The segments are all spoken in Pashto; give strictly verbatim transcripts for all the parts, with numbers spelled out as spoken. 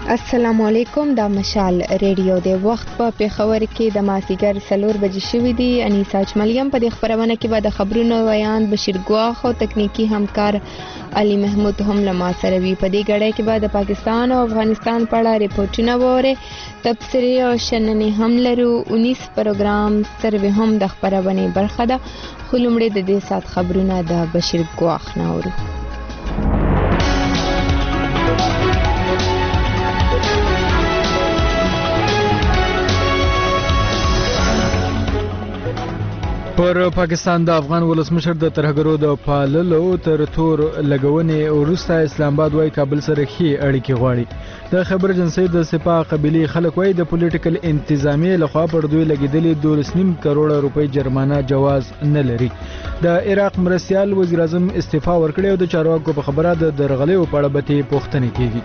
السلام علیکم، دا مشال ریډیو دی. وخت په پیښور کې د مازدیګر څلور بجې شوي دي. انیسا اجملیم په دې خبرونه کې به د خبرونو ویان بشیر ګواخ او تکنیکی همکار علي محمود هم له ما سره وي. په دې ګړۍ کې به د پاکستان او افغانستان په اړه ریپورټونه وورئ. تبصرې او شننې هم لرو. اونیس پروګرام سروې هم د خبرونې برخه ده. خو لومړی د دې ساعت خبرونه د بشیر ګواخ نه اورو. پر پاکستان د افغان ولسمشر د ترهګرو د پاللو تر تور لګونې وروسته اسلام آباد وايي کابل سره ښې اړیکې غواړي. د خبر ایجنسۍ د سپاه قبیلې خلک وايي د پولیټیکل انتظامیې لخوا پر دوی لګېدلې دولس نیم کروړه روپۍ جرمانه جواز نه لري. د عراق مرستیال وزیر اعظم استعفا ورکړې او د چارواکو په خبره د درغلیو په اړه به ترې پوښتنې کېږي.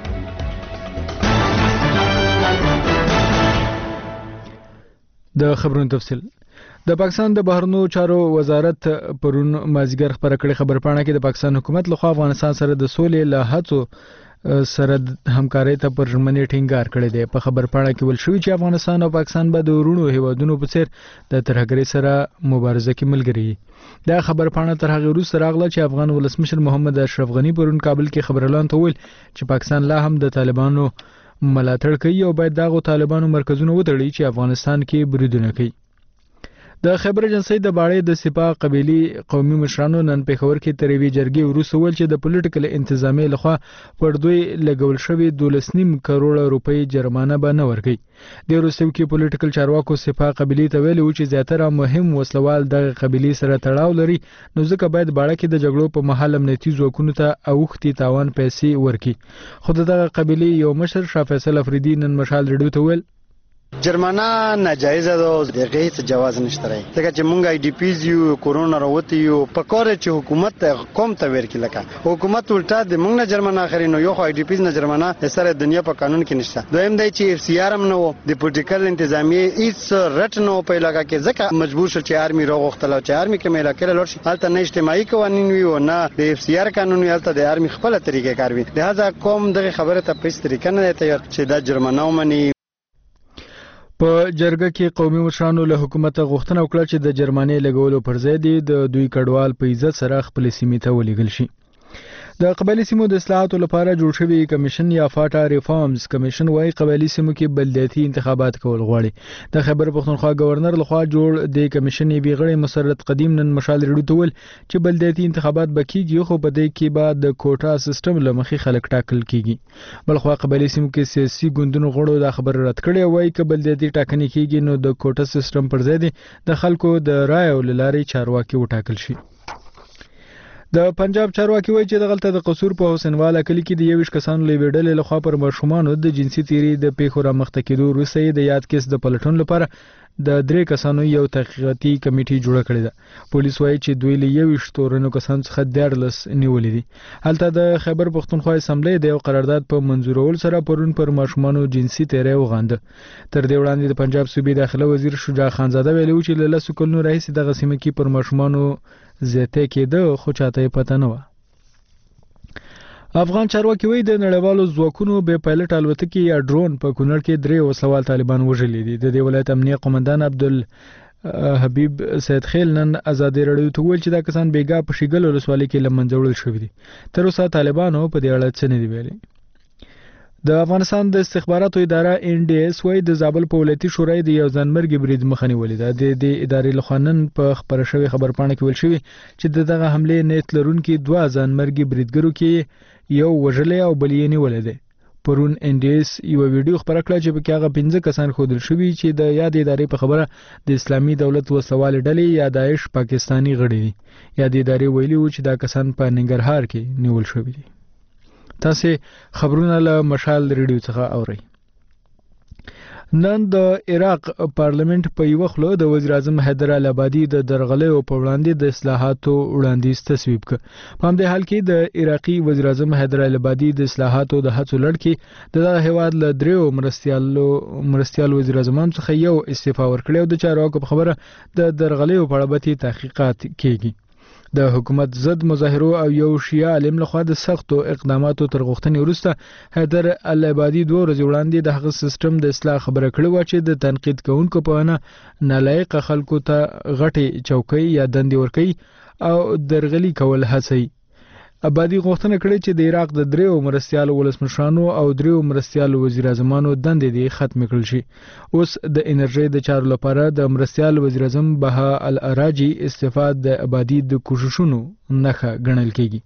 د خبرونو تفصیل. د پاکستان د بهرنیو چارو وزارت پرون مازیګر خبره کړې خبرپاڼه کې د پاکستان حکومت لخوا افغانستان سره د سولې له هڅو سره همکارۍ ته پر ژمنې ټینګار کړی دی. په خبرپاڼه کې ویل شوي چې افغانستان او پاکستان به د ورونو هیوادونو په څیر د ترهګرۍ سره مبارزه کې ملګري وي. دا خبرپاڼه تر هغې وروسته راغله چې افغان ولسمشر محمد اشرف غني پرون کابل کې خبريالانو ته وویل چې پاکستان لا هم د طالبانو ملاتړ کوي او باید دغه طالبانو مرکزونه وتړي چې افغانستان کې بریدونه کوي. د خبر ایجنسۍ د باړې د سپاه قبیلې قومي مشرانو نن پیښور کې تر یوې جرګې وروسته وویل چې د پولیټیکل انتظامیې لخوا پر دوی لګول شوي دولس نیم کروړه روپۍ جرمانه به نه ورکوي. د وروستیو کې پولیټیکل چارواکو سپاه قبیلې ته ویلي و چې زیاتره مهم وسلوال دغه قبیلې سره تړاو لري، نو ځکه باید باړه کې د جګړو په مهال امنیتي ځواکونو ته اوښتي تاوان پیسې ورکړي. خو د دغه قبیلې یو مشر شاه فیصل افریدي نن مشال ریډیو ته ویل جرمانه ناجایزه ده، دغه هیڅ جواز نشته راي ځکه چې مونږ آی ډی پیز یو کورونا راوتی یو پکوره چې حکومت قوم ته ورکی لکه حکومت الټا د مونږ نه جرمانه اخري نو یو آی ډی پیز نه جرمانه سره دنیا په قانون کې نشته. دویم دی چې اف سی آر ام نو د پولیټیکل انتظامیه هیڅ رټ نو په علاقه کې ځکه مجبور شو چې آرمي راغختل او چې آرمي کې مېلا کړل ورشي حالت نه اجتماعي قوانين وي او نه د اف سی آر قانون وي، حالت د آرمي خپل طریقې کار وي. لہذا قوم دغه خبره ته په طریقه نه تیار چې دا جرمانه ومني. په جرګه کې قومي مشرانو له حکومت غوښتنه وکړه چې د جرمانې لګولو پر ځای د دوی کډوال په عزت سره خپل سیمې ته ولېږل شي. د قبایلي سیمو د اصلاحاتو لپاره جوړ شوی کمیشن یا فاټا ریفارمز کمیشن وايي قبایلي سیمو کې بلدیاتي انتخابات کول غواړي. د خیبر پښتونخوا گورنر لخوا جوړ د کمیشن یې غړي مسرت قدیم نن مشال ریډیو ته ویل چې بلدیاتي انتخابات بکیږي خو په دې کې بعد د کوټا سیستم لمخې خلک ټاکل کیږي. بلخوا قبایلي سیمو کې سیاسي ګوندونو غړو دا خبر رد کړی وایي چې بلدیاتي ټاکنې کیږي نو د کوټا سیستم پر ځای د خلکو د رای او لارې چارواکي وټاکل شي. د پنجاب چارواکي وایي چې دغلته د قصور په حسینواله کلي کې د یویشت کسانو له ویډلې لخوا پر ماشومانو د جنسي تیری د پیښو رامخته کېدو وروسته د یاد کیس د پلټون لپاره د درې کسانو یو تحقیقاتي کمیټي جوړه کړې ده. پولیس وایي چې دوی له یویشت تورنو کسانو څخه دیارلس نیولې دي. هلته د خیبر پښتونخوا اسمبلی د یو قرارداد په منظورول سره پرون پر ماشومانو جنسي تیری وغانده. تر دې وړاندې د پنجاب صوبې داخله وزیر شجاع خانزاده ویلي و چې له لسو کلونو راهیسې دغه سیمه کې پر ماشومانو زیاته کېده خو چاته یې پته نه وه. افغان چارواکي وایي د نړیوالو ځواکونو بې پایلټ الوتکې یا ډرون په کونړ کې درې وسلوال طالبان وژلي دي. د دې ولایت امنیه قومندان عبدالحبیب سید خیل نن ازادي راډیو ته ویل چې دا کسان بیګا په شیګل ولسوالۍ کې له منځه وړل شوي دي. تر اوسه طالبانو په دې اړه څه نه دي ویلي. د افغانستان د استخباراتو اداره ان ډي اس وايي د زابل په ولایتي شورای د یو ځانمرګي برید مخه نیولې ده. د دې ادارې لخوا نن په خبره شوې خبرپاڼه کې ویل شوي چې دغه حملې نیت لرونکي دوه ځانمرګي بریدګرو کې یو وژلی او بل یې نیولی دی. پرون ان ډي اس یو ویډیو خبره کړه چې پکې هغه پنځه کسان ښودل شوي چې د یاد ادارې په خبره د اسلامي دولت وسلوالې ډلې یا داعش پاکستاني غړي دي. یاد ادارې ویلي و چې دا کسان په ننګرهار کې نیول شوي دي. تاسو خبرونه له مشال ریډیو څخه اورئ. نن د عراق پارلیمنت په یو خلو د وزیر اعظم حیدر العبادي د درغلیو په وړاندې د اصلاحاتو وړاندیز تصویب کړ. په همدې حال کې د عراقي وزیر اعظم حیدر العبادي د اصلاحاتو د هڅو لړ کې د دغه هیواد له دریو مرستیالو مرستیال وزیر اعظمان څخه یو استعفا ورکړی او د چارواکو په خبره د درغلیو په اړه به تحقیقات کیږي. د حکومت ضد مظاهرو او یو شیعه عالم لخوا د سختو اقداماتو تر غوښتنې وروسته حیدر العبادي دوه ورځې وړاندې د هغه سیستم د اصلاح خبره کړې وه چې د تنقید کوونکو په وینا نالایق خلکو ته غټې چوکۍ یا دندې ورکوي او درغلي کول هڅوي. ابادي غوښتنه کړې چې د عراق د دریو مرستیالو ولسمشرانو او دریو مرستیالو وزیر اعظمانو دندې دې ختم کړل شي. اوس د انرژي د چارو لپاره د مرستیال وزیر اعظم بها العراجي استعفا د ابادي د کوششونو نښه ګڼل کېږي.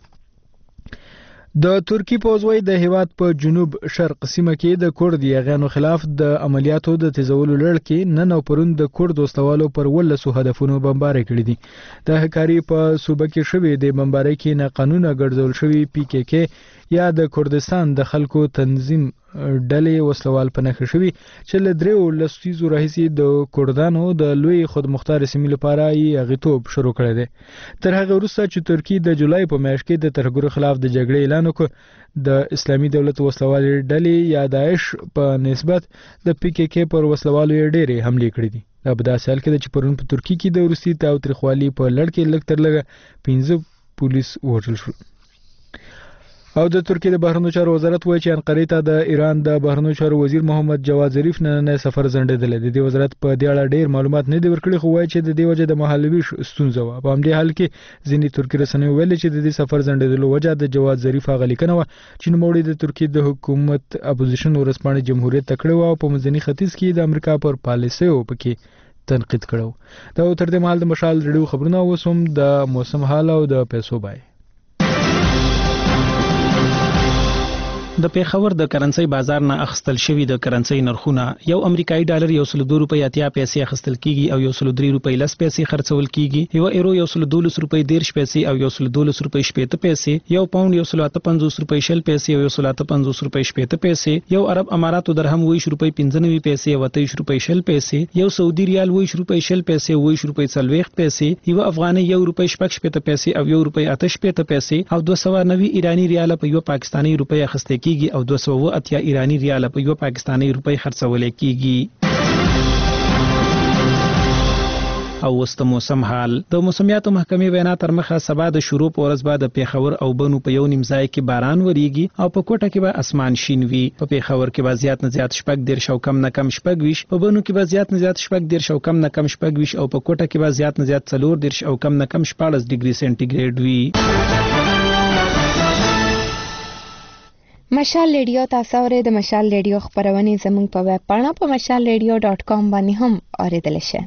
د ترکی پوځوي د هیواد په جنوب شرق سیمه کې د کورد یاغانو خلاف د عملیاتو د تیزولو لړ کې نن او پرون د کورد دوستوالو پر ولسو هدفونو بمباري کړې دي. د هکاري په صوبه کې شوې د بمباري کې نه قانونه ګرځول شوی پی کې کې یا د کردستان د خلکو تنظیم ډلې وسلوال په نخښه شوی چې له دریو لسیزو راهیسې د کردانو د لوی خودمختار سیمې لپاره یې غیتوب شروع کړی دی. تر هغه وروسته چې ترکی د جولای په میاشت کې د ترهګرو خلاف د جګړې اعلان وکړ د اسلامي دولت وسلوال ډلې یا داعش په نسبت د پی کې کې پر وسلوالو ډېرې حملې کړې دي. دا په داسې حال کې چې پرون په ترکی کې د روسي تاوتریخوالي په لړ کې لږ تر لږه پنځه پولیس وژل شول. او د ترکیه د بهرنیو چارو وزارت وایي چې انقرې ته د ایران د بهرنیو چارو وزیر محمد جواد ظریف نن سفر ځنډېدلی دی. د وزارت په دې اړه ډېر معلومات نه دي ورکړي، خو وایي چې د دې وجه د مهالویش ستونزه وه. په همدې حال کې ځینې ترکي رسنیو ویلي چې د دې سفر ځنډېدلو وجه د جواد ظریف هغه لیکنه وه چې نوموړی د ترکیې د حکومت اپوزیشن ورځپاڼې جمهوریت ته کړې وه او په منځني ختیځ کې د امریکا پر پالیسیو پکې تنقید کړو. دا تر دې مهال د مشال ریډیو خبرونه اوس هم د موسم حال او د پیسو بای. د پیښور د کرنسي بازار نه اخستل شوی د کرنسي نرخونه یو امریکایي ډالر یو سل دوه روپۍ اتیا پیسې اخستل کیږي او یو سل درې روپۍ لس پیسې خرڅول کیږي. یو ایرو یو سل دولس روپۍ دیرش پیسې او یو سل دولس روپۍ شپېته پیسې. یو پاوند یو سل اته پنځوس روپۍ شل پیسې او یو سل اته پنځوس روپۍ شپېته پیسې. یو عرب اماراتو درهم ویش روپۍ پنځه نوي پیسې او اتهیش روپۍ شل پیسې. یو سعودي ریال ویش روپۍ شل پیسې او ویش روپۍ څلوېښت پیسې. یو افغاني یو روپۍ شپږ شپېته پیسې او یو روپۍ اته شپېته پیسې او دوه سوه نوي ایرانی ریال په یو پاکستاني روپۍ اخیستل کیږي او دوه سوه اتیا ایرانی ریال په یو پاکستاني روپۍ خرڅول کیږي. او وست موسم حال د موسمیاتو محکمې وینا تر مخه سبا د شروع په ورځ بعد پیښور او بنو په یو نیم ځای کې باران وریږي او په کوټه کې به اسمان شین وي. په پیښور کې به زیات نه زیات شپږ دېرش او کم نه کم شپږ ویش، په بنو کې به زیات نه زیات شپږ دېرش او کم نه کم شپږ ویش او په کوټه کې به زیات نه زیات څلور دېرش او کم نه کم شپاړس ډیګري سنټیګریډ وي. مشال ریډیو تاسو اورئ. د مشال ریډیو خبرونه زموږ په ویب پاڼه په مشال ریډیو ډاٹ کام باندې هم اوریدل شي.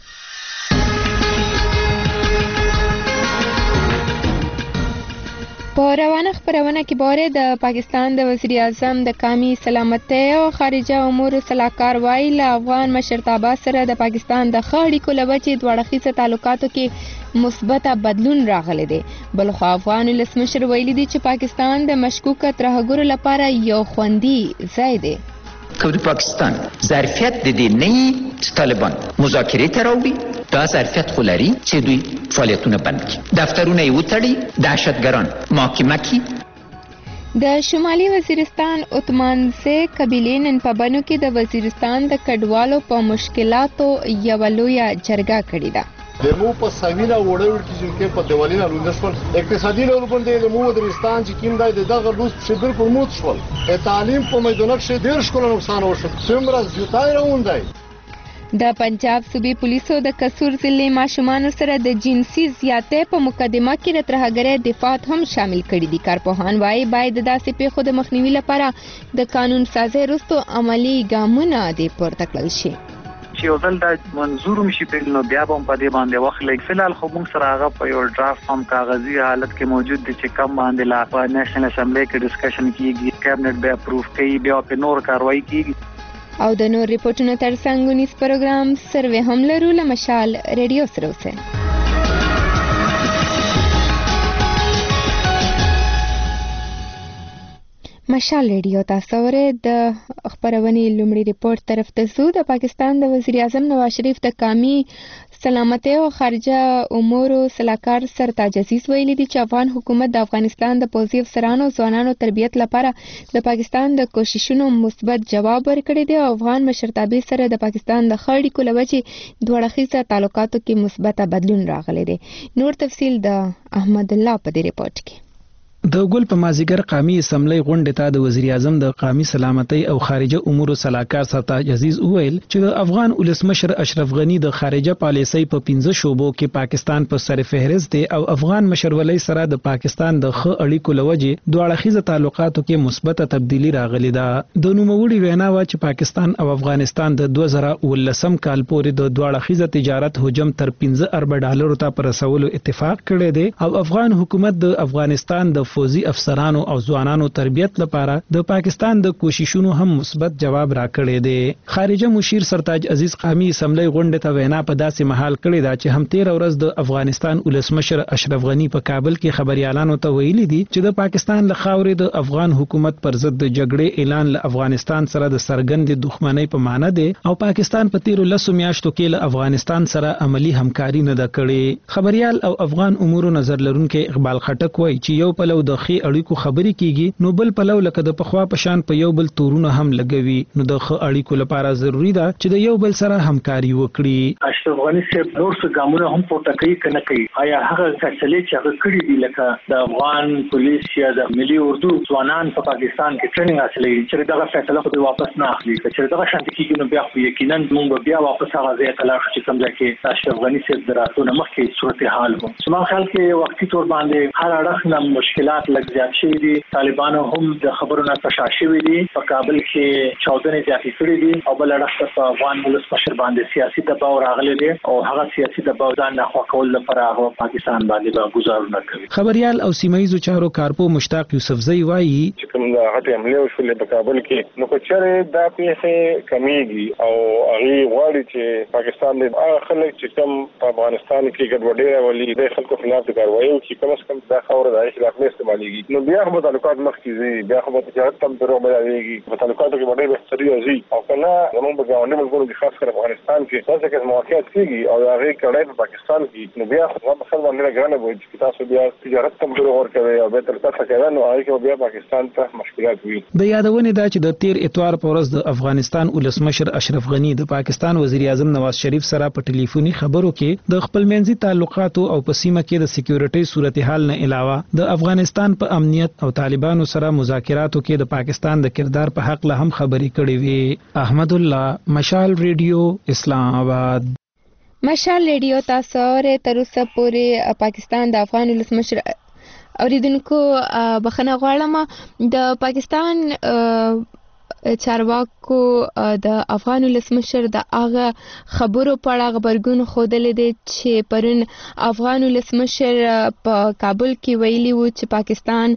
په روانه خبرونه کې باره د پاکستان د وزیر اعظم د قومي سلامتۍ او خارجه امور صلاحکار وایي له افغان مشرتابه سره د پاکستان د ښه اړیکو له وجې دوه اړخیزه تعلقاتو کې مثبت بدلون راغلی دی. بلخو افغان ولسمشر ویلي دی چې پاکستان د مشکوکه ترهګرو لپاره یو خوندي ځای دی. که د پاکستان ظرفیت د دې نه چې طالبان مذاکرې ته راوړي، دا ظرفیت خو لري چې دوی فعالیتونه بند کړي، دفترونه یې وتړي، دهشتګران محاکمه کړي. د شمالي وزیرستان اتمانزه قبیلې نن په بنو کې د وزیرستان د کډوالو په مشکلاتو یوه لویه جرګه کړې ده. دمو په سوینا وړول کې چې په دیوالینا لوندشول اقتصادي لور باندې د مو وزیرستان چې کیم دای دغه روس چې بالکل موت شول. تعلیم په میدان کې ډیر شکل نقصان وشو، څومره زیاتای روندای. د پنجاب صوبې پولیسو د قصور ضلع ماشومانو سره د جنسي زیاتۍ په مقدمه کې د ترهګرۍ دفاعات هم شامل کړي دي. کارپوهان وایي باید د داسې پیښو د مخنیوي لپاره د قانون سازۍ وروسته عملي ګامونه دې پورته کړل شي. چې یو ځل دا منظور مشي په نو بیا هم په دې باندې وخت لګ فلال خو موږ سره هغه په یو ډرافټ هم کاغذي حالت کې موجود دي چې کم باندې لا په نېشنل اسمبلی کې ډسکشن کیږي، کابینټ به اپروف کوي، بیا په نور کاروایی کیږي. او د نور ریپورتونو ترڅنګ ونیس پروګرام سروې هم لرو له مشال ریډیو سره اوسئ. مشال ریډیو تاسو اورئ. د خبرونې لومړی ریپورت طرف ته ځو. د پاکستان د وزیر اعظم نواز شریف د قومي سلامتي او خارجه امور سلاکار سرتاج عزیز ویلي دي چې افغان حکومت د افغانستان د پوځي افسرانو ځوانانو تربیت لپاره د پاکستان د کوششونو مثبت جواب ورکړی دی او افغان مشرتابه سره د پاکستان د خړډي کولوچي دوه اړخیزه تعلقاتو کې مثبت بدلون راغلی دی. نور تفصیل د احمد الله په دې ریپورت کې. د ګل په مازیګر قومي اسمبلی غونډه ته د وزیر اعظم د قومي سلامتي او خارجه امور سلاکار سرتاج عزیز وویل چې د افغان ولسمشر اشرف غنی د خارجه پالیسۍ په پنځه شوبو کې پاکستان په سر فهرست دی او افغان مشرولۍ سره د پاکستان د ښه اړیکو لوجه دوه اړخیزه تعلقاتو کې مثبت تبدیلی راغلی ده. د نوموړي وینا و چې پاکستان او افغانستان د دوه زره ولسم کال پورې د دوه اړخیزه تجارت حجم تر پنځه ارب ډالرو ته پر رسولو اتفاق کړی دی او افغان حکومت د افغانستان د فوزي افسرانو او ځوانانو تربیت لپاره د پاکستان د کوششونو هم مثبت جواب راکړی دی. خارجه مشیر سرتاج عزیز قومي اسمبلی غونډه ته وینا په داسې محل کړی دا چې هم تیر ورځ د افغانستان ولسمشر اشرف غنی په کابل کې خبريالانو ته ویلي دي چې د پاکستان له خاورې د افغان حکومت پر ضد د جګړې اعلان له افغانستان سره د سرګند دښمنۍ په معنی دی او پاکستان په تیر لسو میاشتو کې له افغانستان سره عملی همکاري نه ده کړې. خبريال او افغان امور نظر لرونکو اقبال خټک وایي چې یو پلو د خې اړیکو خبرې کیږي نو بل پلو لکه د پخوا پشان په یو بل تورونه هم لګوي نو د خې اړیکو لپاره ضروری ده چې د یو بل سره همکاري وکړي. اشرف غنی صاحب نور څه ګامونه هم پورته کوي کنه کوي آیا هغه فیصله چې هغه کړی دی لکه د افغان پولیس یا د ملي اردو ځوانان په پاکستان کې ټریننګ حاصلوي چې دغه فیصله خو واپس نه اخلي چې دغه شانتي کېږي نو بیا خو یقینا موږ بیا واپس هغه ځای ته لاړ شو چې کوم ځای کې اشرف غنی صاحب دراتونه مخکې صورتحال وو. زما خیال کې وختي تور باندې هر اړخ نه مشکلات لږ زیات شوي دي. طالبانو هم د خبرو نه تشاشوي دي په کابل کې چاودنې زیاتې کړې دي او بل اړخ په افغان ولسمشر باندې سیاسي دباو راغلی دی او هغه سیاسي دباو ځان نه خوا کول لپاره هغه پاکستان باندې به گزارونه کوي. خبريال او سیمایي چارو کارپو مشتاق یوسفزئی وایي چې کوم د هغه عملیو شولې په کابل کې نو کچره دا پیښه کمیږي او هغه غواړي چې پاکستان د هغه خلک چې کوم په افغانستان کې ګډوډي راولي د خلکو خلاف کاروایي چې کوم څه کم دا خبره د خلاف نه استعماليږي نو بیا هم تعلقات مخکې بیا هم تجارت تم درو ملایږي په تعلقاتو کې باندې بهتري راځي او کنه زموږ په ګاونډي ملکونو کې خاص کر افغانستان کې څه کې موقعیت کیږي او هغه کړه په پاکستان کې نو بیا خو مثلا باندې ګرانه وي چې تاسو بیا تجارت تم درو ورکوي او به تر څه کوي نو هغه بیا پاکستان ته مشکلات وي. د یادونه دا چې د تیر اتوار په ورځ د افغانستان ولسمشر اشرف غنی د پاکستان وزیر اعظم نواز شریف سره په ټلیفوني خبرو کې د خپل منځي تعلقاتو او په سیمه کې د سکیورټي صورتحال نه علاوه د افغانستان په امنیت او طالبانو سره مذاکراتو کې د پاکستان د کردار په حق له هم خبرې کړې وي. احمد الله مشال ریډیو اسلام آباد. مشال ریډیو تاسو ورته تر اوسه پورې پاکستان د افغان ولسمشر اوریدونکو بخنه غواړم د پاکستان چارواکو د افغان ولسمشر د هغه خبرو په اړه خبرګون خوده دي چې پرون افغان ولسمشر په کابل کې ویلي وو چې پاکستان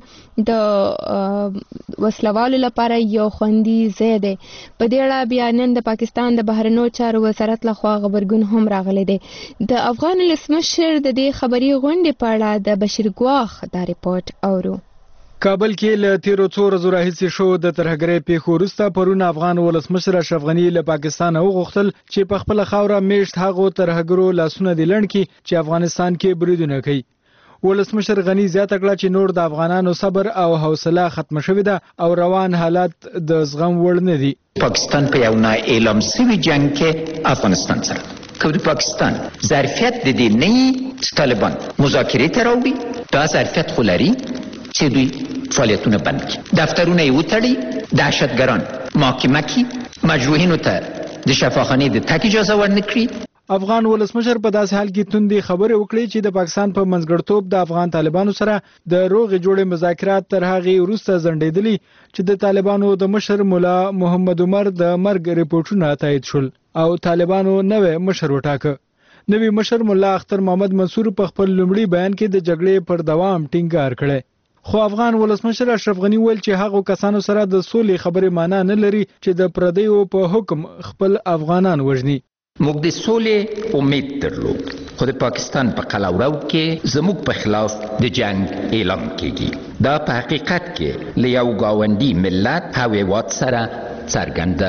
د وسلوالو لپاره یو خوندي ځای دی. په دې اړه بیا نن د پاکستان د بهرنیو چارو وزارت لخوا خبرګون هم راغلی دی. د افغان ولسمشر د دې خبري غونډې په اړه د بشیر ګواخ دا ریپورت اورو. کابل کې له تیرو څو ورځو راهیسې شو د ترهګرۍ پیښو وروسته پرون افغان ولسمشر اشرف غنی له پاکستان وغوښتل چې په خپل خاوره میشت هغو ترهګرو لاسونه دي لړن کې چې افغانستان کې بریدونه کوي. ولسمشر غنی زیاته کړه چې نور د افغانانو صبر او حوصله ختم شوې ده او روان حالات د زغم وړ نه دي. پاکستان په یو نه اعلام شوی جنگ کې افغانستان سره کوم پاکستان ظرفیت د دې نه طالبان مذاکرې ته راوړي دا ظرفیت خلري چې دوی فعالیتونه بند کړي دفترونه یې وتړي دهشتګران محاکمه کړي مجروحینو ته د شفاخانې د تګ اجازه ورنکړي. افغان ولسمشر په داسې حال کې توندې خبرې وکړې چې د پاکستان په منځګړتوب د افغان طالبانو سره د روغې جوړې مذاکرات تر هغې وروسته ځنډېدلي چې د طالبانو د مشر مولا محمد عمر د مرګ ریپورټونه تایید شول او طالبانو نوې مشر وټاکه. نوې مشر مولا اختر محمد منصور په خپل لومړي بیان کې د جګړې پر دوام ټینګار کړی. خو افغان ولسمشر اشرف غنی ویل چې هغه کسانو سره د سولې خبرې معنا نه لري چې د پردیو په حکم خپل افغانان وژني. موږ د سولې امید درلود خو د پاکستان په قلمرو کې زموږ په خلاف د جنگ اعلان کیږي دا په حقیقت کې له یو ګاونډي ملت هویت سره څرګنده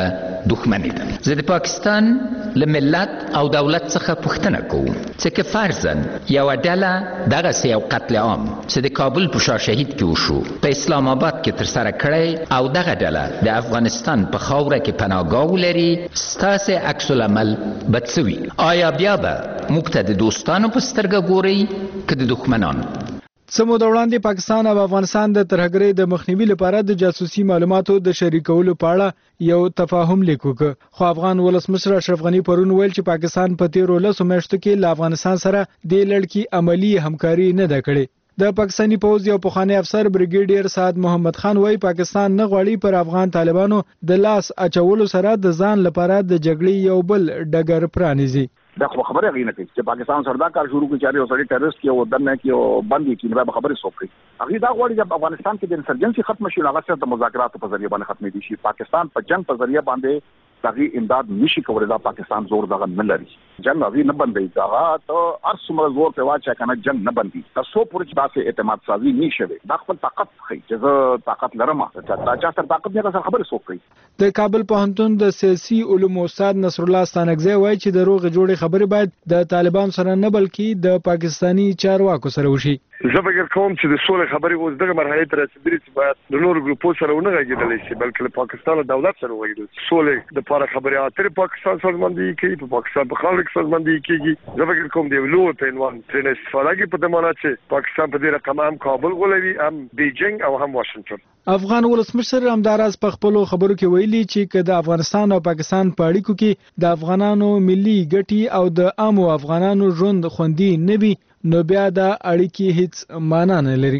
دښمني ده. زه د پاکستان له ملت او دولت څخه پوښتنه کوم چې که فرضاً یوه ډله دغسې یو قتل عام چې د کابل په شاه شهید کې وشو په اسلام آباد کې ترسره کړی او دغه ډله د افغانستان په خاوره کې پناهګاه ولري، ستاسې عکس العمل به څه وي؟ آیا بیا به موږ ته د دوستانو په سترګه ګورئ که د دښمنانو؟ څه موده وړاندې پاکستان او افغانستان د ترهګرۍ د مخنیوي لپاره د جاسوسي معلوماتو د شریکولو په اړه یو تفاهم لیک وکړ، خو افغان ولسمشر اشرف غني پرون ویل چې پاکستان په تیرو لسو میاشتو کې له افغانستان سره د لړ کې عملی همکاري نه ده کړې. د پاکستاني پوځ یو پخوانی افسر بریګیډیر سعد محمد خان وایي پاکستان نه غواړي پر افغان طالبانو د لاس اچولو سره د ځان لپاره د جګړې یو بل ډګر پرانیزي. دا خبره غوښنه کوي چې پاکستان سره دا کار شروع کړي چې یو سړی ټیرریست کې او دنه کې او باندې کې نه به خبرې سوکړي. هغه دا غواړي چې افغانستان کې د انسرجنسي ختم شي، هغه څه د مذاکراتو په ذریعہ باندې ختمې دي شي. پاکستان په جنگ په ذریعہ باندې دغه امداد نشي کولای. دا پاکستان زور دغه نه لري. جنگ هغه نه بندي دا ته هر څومره زور په واچا کنه جنگ نه بندي. تاسو پورې چې تاسو اعتماد سازي نشي دا خپل طاقت خي چې زه طاقت لرم. دا چې سره طاقت نه سره خبرې سوکړي. د کابل پوهنتون د سیاسي علومو استاد نصر الله ستانکزی وایي چې د روغ جوړې خبرې باید د طالبان سره نه بلکې د پاکستانی چارواکو سره وشي. زه فکر کوم چې د سولې خبرې اوس دغه مرحله ته رسیدلې چې باید د نورو ګروپو سره ونه غږېدلی شي بلکې له پاکستان او دولت سره وغږېدل شي. سولې دپاره خبرې اترې پاکستان سازماندهي کوي، په پاکستان په خاوره کې سازماندهي کېږي. زه فکر کوم د یو لوی په عنوان ترېنه استفاده کوي په دې معنی چې پاکستان په دې رقم هم کابل غولوي، هم بیجینګ او هم واشنګټن. افغان ولسمشر همداراز په خپلو خبرو کې ویلي چې که د افغانستان او پاکستان په اړیکو کې د افغانانو ملي ګټې او د عامو افغانانو ژوند خوندي نه وي نو بیا د اړیکې هیڅ معنا نه لري.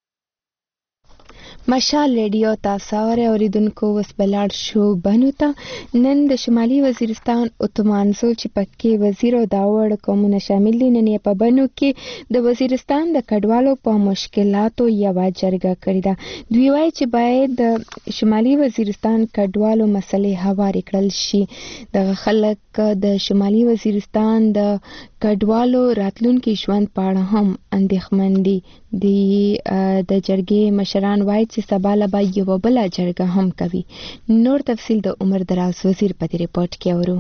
مشال ریډیو تاسو اوریدونکو وس بلاړ شو بنو ته نن د شمالي وزیرستان اتمانزو چې پکې وزیر او داوړ قومونه شامل دي. نن په بنو کې د وزیرستان د کډوالو په مشکلاتو یو جرګه کړې ده. دوی وایي چې باید د شمالي وزیرستان کډوالو مسلې هوارې کړل شي. د خلک د شمالي وزیرستان د کډوالو راتلونکي ژوند په اړه هم اندېښمن دي. د جرګې مشران وایي چې سبا له به یوه بله جرګه هم کوي. نور تفصیل د عمر دراز وزیر په دې ریپورټ کې اورو.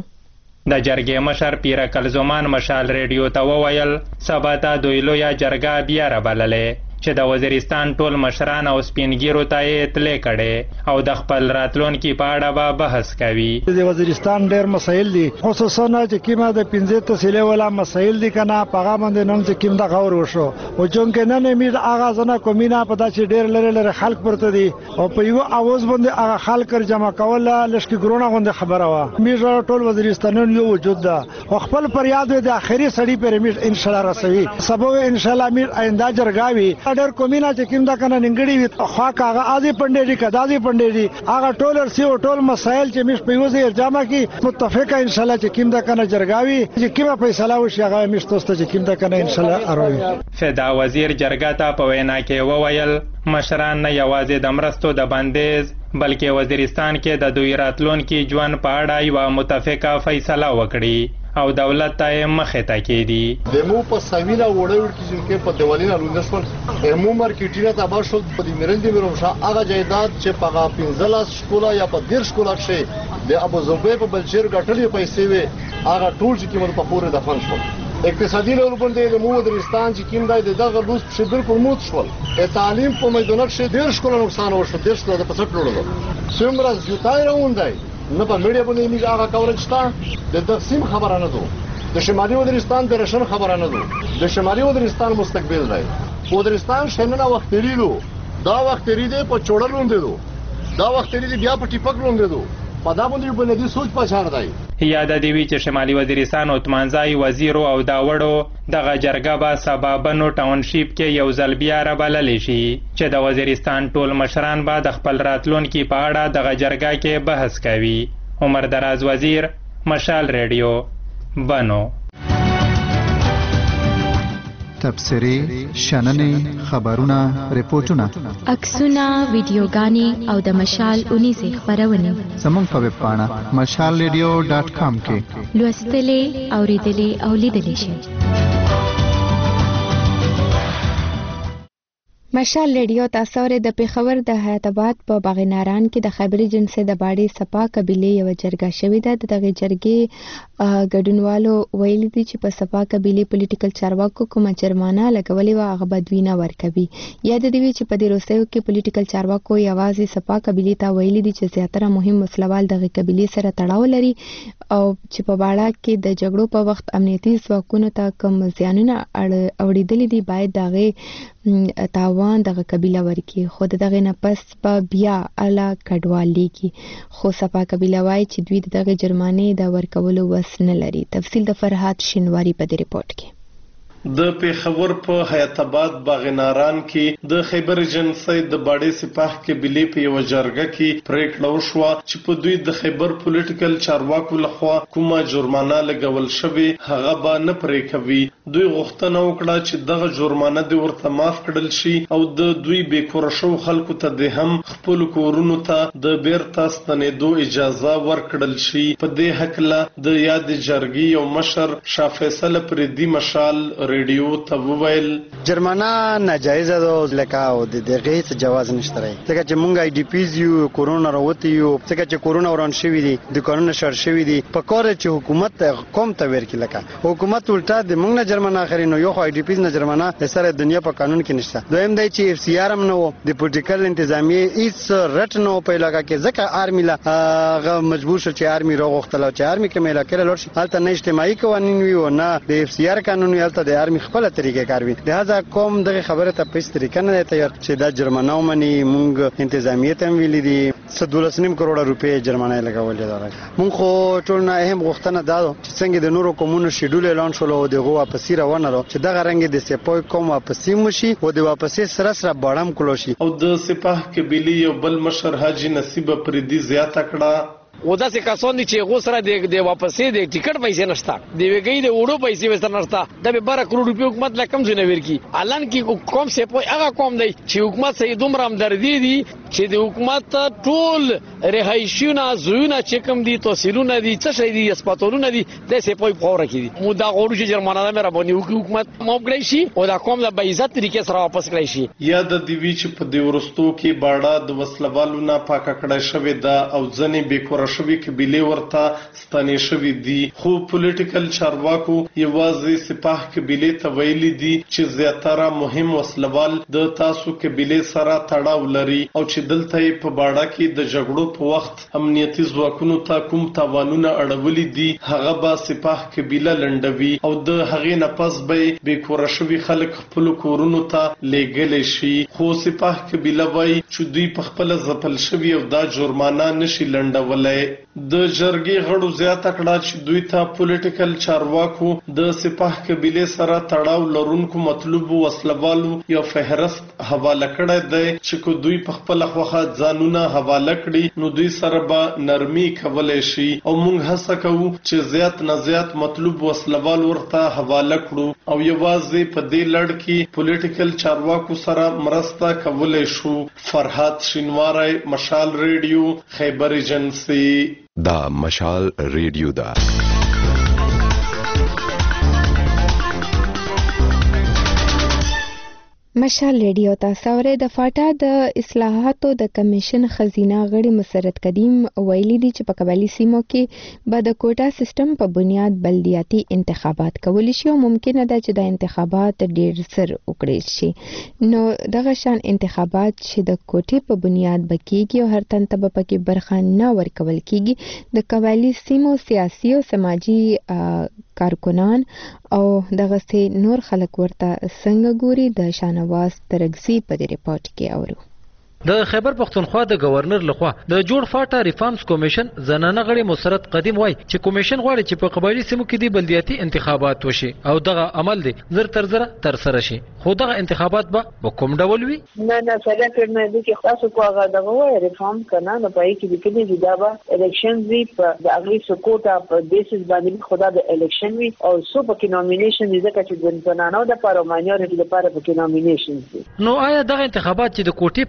د جرګې مشر پیر کلزمان مشال ریډیو ته وویل سبا ته دوی لویه جرګه بیا رابللې چې د وزیرستان ټول مشران او سپینګیرو ته یې اطلاع کړې او د خپل راتلونکي په اړه به بحث کوي. د وزیرستان ډېر مسایل دي، خصوصا چې کیمه د پنځه تحصیلې ولا مسایل دي کنه پاغه باندې نن چې کیم د خبر وشو او چونکه نن امید اغا زنه کومینا پتا چې ډېر لره لره خلک پرته دي او په یو اواز باندې اغا خلک جمع کول لشکې ګرونه غونډه خبره وا. میږه ټول وزیرستان یو وجود ده او خپل پر یاد د اخري سړی پر امید ان شاء الله رسوي. سبب ان شاء الله امید آینده جرګاوي ډېر کومینا چې کیم دا کنه ننګړي وي خو کاغه ازي پندې دي کدازي پندې دي هغه ټول سی او ټول مسائل چې مش په یوځای جامع کی متفقه ان شاء الله چې کیم دا کنه جرګاوي چې کیمه فیصله وشي هغه مش توسته چې کیم دا کنه ان شاء الله اروي. فدا وزیر جرګه ته په وینا کې وویل مشران نه یوازې د مرستو د بندیز بلکې وزیرستان کې د دوی راتلونکي ژوند په اړه یوه متفقه فیصله وکړي او دولت ته مخې ته کېدي. د مو په سوینا وړور کې چې په دیوالینه لوندسپل همو مارکیټینه تبا شو په دې مرندې مروشا هغه جایداد چې په پنځلس شکولا یا په ډیر شکولا شي د ابو زبیر په بلچیر غټلې پیسې وي هغه ټول چې کومه په پوره دفن شو. اقتصادي لور باندې د مو وزیرستان چې کیم دای دغه روس په بالکل موت شول. تعلیم په میدانک شي ډیر شکولا نقصان وشو، ډیر شکولا د پسټ لوړو څومره زیاتای روندای نه په میډیا باندې موږ هغه کورج شته د تقسیم خبره نه ده. د شمالي وزیرستان د رشن خبره نه ده. د شمالي وزیرستان مستقبل دی. وزیرستان شننه وخت لري دا وخت لري په چوړل روندې دو دا وخت لري بیا په ټیپک روندې دو په دا باندې په ندي سوچ پچار دی. یاد دی وی چې شمالي وزیرستان او تمانځای وزیر او داوړو دغه جرګه به سبا بنو ټاونشیپ کې یو ځل بیا رابللی شي چې د وزیرستان ټول مشران به د خپل راتلونکي په اړه دغه جرګه کې بحث کوي. عمر دراز وزیر مشال ریډیو بنو. تبصرې، شننې، خبرونه، ریپورتونه، عکسونه، ویډیوګانې او د مشال اونیزې خپرونې زموږ په ویب پاڼه مشال ریډیو ډاټ کام کې لوستلې، اورېدلې او لیدلې شئ. مشال ریډیو تاسو ور د پیښور د حیات آباد په باغناران کې د خیبر جنسه د باډي سپا قبيله یو جرګه شوې ده. دغه جرګې ګډونوالو ویل دي چې په سپا قبيله پولیټیکل چارواکو کومه جرمانه لګولې و هغه بدوینه ورکوي. یاد دي چې په دې روسیو کې پولیټیکل چارواکو یوازې سپا قبيله ته ویل دي چې زیاتره مهم مسلوال دغه قبيله سره تړاو لري او چې په باړه کې د جګړو په وخت امنیتي ځواکونو ته کوم زیانونه اوریدلې دي باید دغه تاوان دغه قبيله ورکی. خو دغه نه پس په بیا اعلی کډوالي کې خو صفا قبيله وای چې دوی دغه جرمانه د ورکولو وس نه لري. تفصیل د فرحات شینواری په دې ریپورت کې. د پیښور په حیات آباد باغناران کې د خیبر جنسي د باډي سپاه قبيله په یو جرګه کې پریکړه وشوه چې په دوی د خیبر پولیټیکل چارواکو لخوا کومه جرمانه لګول شوې هغه به نه پرې کوي. دوی غوښتنه وکړه چې دغه جرمانه د ورته معاف کړل شي او د دوی بیکور شو خلکو ته د هم خپل کورونو ته د بیرته ستنېدو اجازه ورکړل شي. په دې حق له د یاد جرګې یو مشر شاه فیصل پردي مشال ریډیو ته وویل جرمانه ناجایزه ده لکه او د دغه هیڅ جواز نشته راي ځکه چې مونږ آی ډي پیز یو کورونا راوتی یو ځکه چې کورونا وران شوی دی د قانون شر شوی دی په کار چې حکومت قوم ته ورکی لکه حکومت الټا د مونږ نه جرمانه اخري نو یو آی ډي پیز نه جرمانه سره دنیا په قانون کې نشته. دویم دی چې اف سی آر هم نو د پولیټیکل انتظامیه هیڅ رټ نو په علاقه کې ځکه آرمی لا غو مجبور شو چې آرمی راغختل چې آرمی کې مېلا کړل ورشي حالت نه اجتماعي قوانين وي او نه د اف سی آر قانون وي حالت د آرمی خپل طریقې کاروي. لہذا کوم دغه خبره ته په طریقه نه تیار چې دا جرمانه ومني. مونږ انتظامیه ته ویلي دي دولس نیم کروڑ روپے جرمانه لګولې ده. مونږ خو ټول نه اهم غوښتنه دا چې څنګه د نورو کومونو شیډول اعلان شول او دغه واپسی روانه ده چې دغه رنګ د سپوی کوم واپسی مشي او د واپسی سره سره باړم کولو شي. او د سپاه قبيله یو بل مشر حاجی نصیب پردي زیاته کړه و دا چې کسان دي چې غوسره د د واپسې د ټیکټ پیسې نشته د وګړي د وړو پیسې وستر نشته د بارہ کروڑ روپیو حکومت لا کم ځنه ورکی. الان کې کوم څه په هغه کوم دی چې حکومت سې دومره همدردي دي چې د حکومت ټول رهایشونه زوونه چې کوم دي تحصیلونه دي څه شي دي اسپاتولونه دي د څه په پوره کې دي مو دا غوړو چې جرمانه مې را باندې حکومت موګړی شي او دا کوم د بیزت طریقې سره واپس کړی شي. یا د دیوی چې په دی ورستو کې باړه د وسلوالو نه پاکه کړی شوی دا او ځنې بیکور شوی قبيله ورته ستنې شوی دي. خو پولیټیکل چارواکو یوازې سپاه قبيله ته ویلي دي چې زیاتره مهم وسلوال د تاسو قبيله سره تړاو لري او چې دلته په باړه کې د جګړو په وخت امنیتي ځواکونو ته کوم تاوانونه اړولي دي هغه به سپاه قبيله لنډوي او د هغې نه پس به بیکور شوي خلک خپل کورونو ته لېږلی شي. خو سپاه قبيله وایي چې دوی په خپل ځپل شوي او دا جرمانه نشي لنډولی. د جرګې غړو زیاته کړه چې دوی ته پولیټیکل چارواکو د سپاه قبيله سره تړاو لرونکو مطلوبو وسلوالو یو فهرست حواله کړی دی چې کو دوی په خپل خوخه ځانونه حواله کړي نو دوی سره به نرمي کولای شي او موږ هڅه کوو چې زیات نه زیات مطلوب وسلوال ورته حواله کړو او یوازې په دې لړ کې پولیټیکل چارواکو سره مرسته کولای شو. فرحات شینواری مشال ریډیو خیبر جنسي. دا مشال ریډیو دا مشال ریډیو تاسو ورې د فاټا د اصلاحاتو د کمیشن خزینه غړي مسرت قدیم ویلي دي چې په قبایلی سیمو کې به د کوټا سیستم په بنیاد بلدیاتي انتخابات کول شي او ممکنه ده چې د انتخابات ډیر سر وکړي شي. نو دغه شان انتخابات چې د کوټې په بنیاد بکیږي او هر تن ته به پکې برخه نه ورکول کیږي د قبایلی سیمو سیاسي او سماجی کارکنان او دغه سي نور خلک ورته څنګه ګوري د شانواز ترګزي په دې ریپورت کې اورو. د خیبر پختونخوا د گورنر لخوا د جوړ فاټا ریفارمز کمیشن زنانه غړي مسرت قدیم وای چې کمیشن غواړي چې په قبایلی سیمو کې د بلدیاتي انتخابات وشي او دغه عمل دی زر تر زر تر سره شي. خو دغه انتخابات به په کوم ډول وي؟ نه نه سره کړنه دي چې تاسو کو هغه دغه وای ریفارم کنه نو پای کې د کلی دا به الیکشنز وی په د اغلی سکوټا په بیسس باندې خدا د الیکشن وی او سو په کې نومینیشن دي ځکه چې د زنانو د پارلمانیانو لپاره په کې نومینیشن دي. نو آیا دغه انتخابات چې د کوټې په بنیاد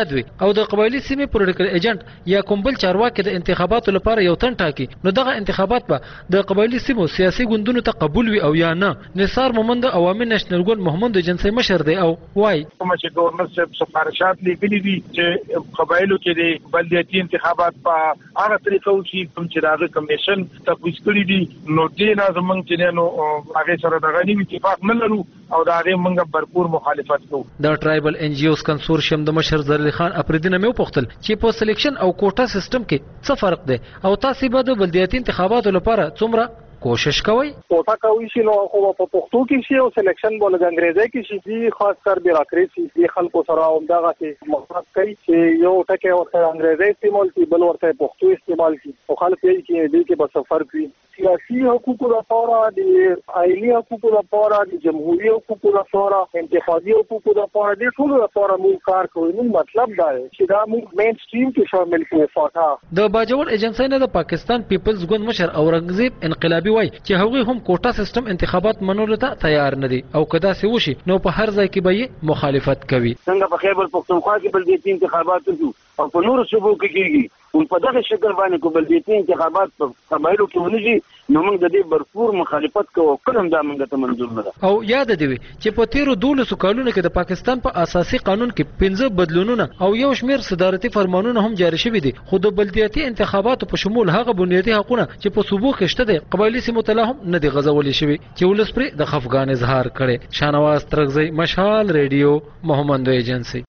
زیات وي او د قبایلی سیمې پولیټیکل ایجنټ یا کوم بل چارواکي د انتخاباتو لپاره یو تن ټاکي نو دغه انتخابات به د قبایلی سیمو سیاسي ګوندونو ته قبول وي او یا نه. نثار مومند عوامي نېشنل ګوند مومند ایجنسی مشر دی او وای کوم چې گورنر صاحب سفارشات لیکلي دي چې قبایلو کې د بلدیاتي انتخابات په هغه طریقو چې کوم چې راغی کمیشن تفویض کړی دي نو دې نه زمونږ چې نو هغه سره دغه نیو اتفاق نه لرو او دا هغه موږ भरपूर مخالفت کوو. د ټرایبل ان جی اوز کنسورشیم د مشر زرلی خان اپریدنه مې وپوښتل چې په سلیکشن او کوټا سیستم کې څه فرق دی او تاسو به د بلدیاتي انتخاباتو لپاره څومره کوشش کوي؟ کوټا کوي چې نو خو په پښتو کې شي او سلیکشن بوله د انګریزي کې شي دي خاص کر بیروکراسي د خلکو سره همدغه چې مخاطب کوي چې یو ټکی ورته انګریزي استعمال کوي بل ورته پښتو استعمال کوي او خلک یې کې دې کې په سفر کوي سیاسي حقوقو لپاره د آئینی حقوقو لپاره د جمهوریت حقوقو لپاره انتخابي حقوقو لپاره د ټول لپاره موږ کار کوو. نو مطلب دا دی چې دا موږ مین سټریم کې شامل کړو. فاټا د باجوړ ایجنسی نه د پاکستان پیپلز ګوند مشر اورنګزیب انقلابي وای چې هغوی هم کوټا سیستم انتخابات منلو ته تیار نه دي او کدا سی وشي نو په هر ځای کې به مخالفت کوي. څنګه په خیبر پختونخوا کې بلدیاتي انتخابات وشو او په نورو صوبو کې کېږي او په دغه شکل باندې کو بلدیاتي انتخابات په قبایلو کې ونیږي نو موږ د دې भरपूर مخالفت کوو. کله دا موږ ته منظور نه ده. او یاد دی چې په تیرو دولسو کالونو کې د پاکستان په اساسي قانون کې پنځه بدلونونه او یو شمېر صدارتي فرمانونه هم جاری شوي دي خو د بلدیاتي انتخاباتو په شمول هغه بنیادي حقوقونه چې په صوبو کې شته دي قبایلی سیمو ته هم نه دي غځولې شوي چې ولس پرې د خفګان اظهار کړي. شانواز ترغزی مشال ریډیو محمد ایجنسی.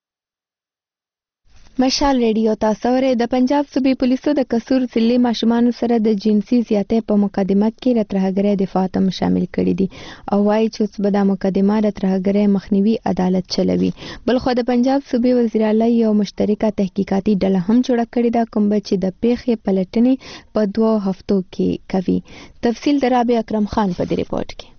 مشال ریډیو تاسو ورې د پنجاب صوبې پولیسو د کسور ضلع ماشومان سره د جنسي زیاتې په مقدمه کې د ترهګرۍ دفاع ته شامل کړي دي او وايي چې په دا مقدمه د ترهګرۍ مخنیوي عدالت چلوي. بل خو د پنجاب صوبې وزیر اعلی یو مشترکه تحقیقاتي ډله هم جوړه کړې ده کوم چې د پیښې پلټنې په دوه هفتو کې کوي. تفصیل د رابع اکرم خان په دې ریپورت کې.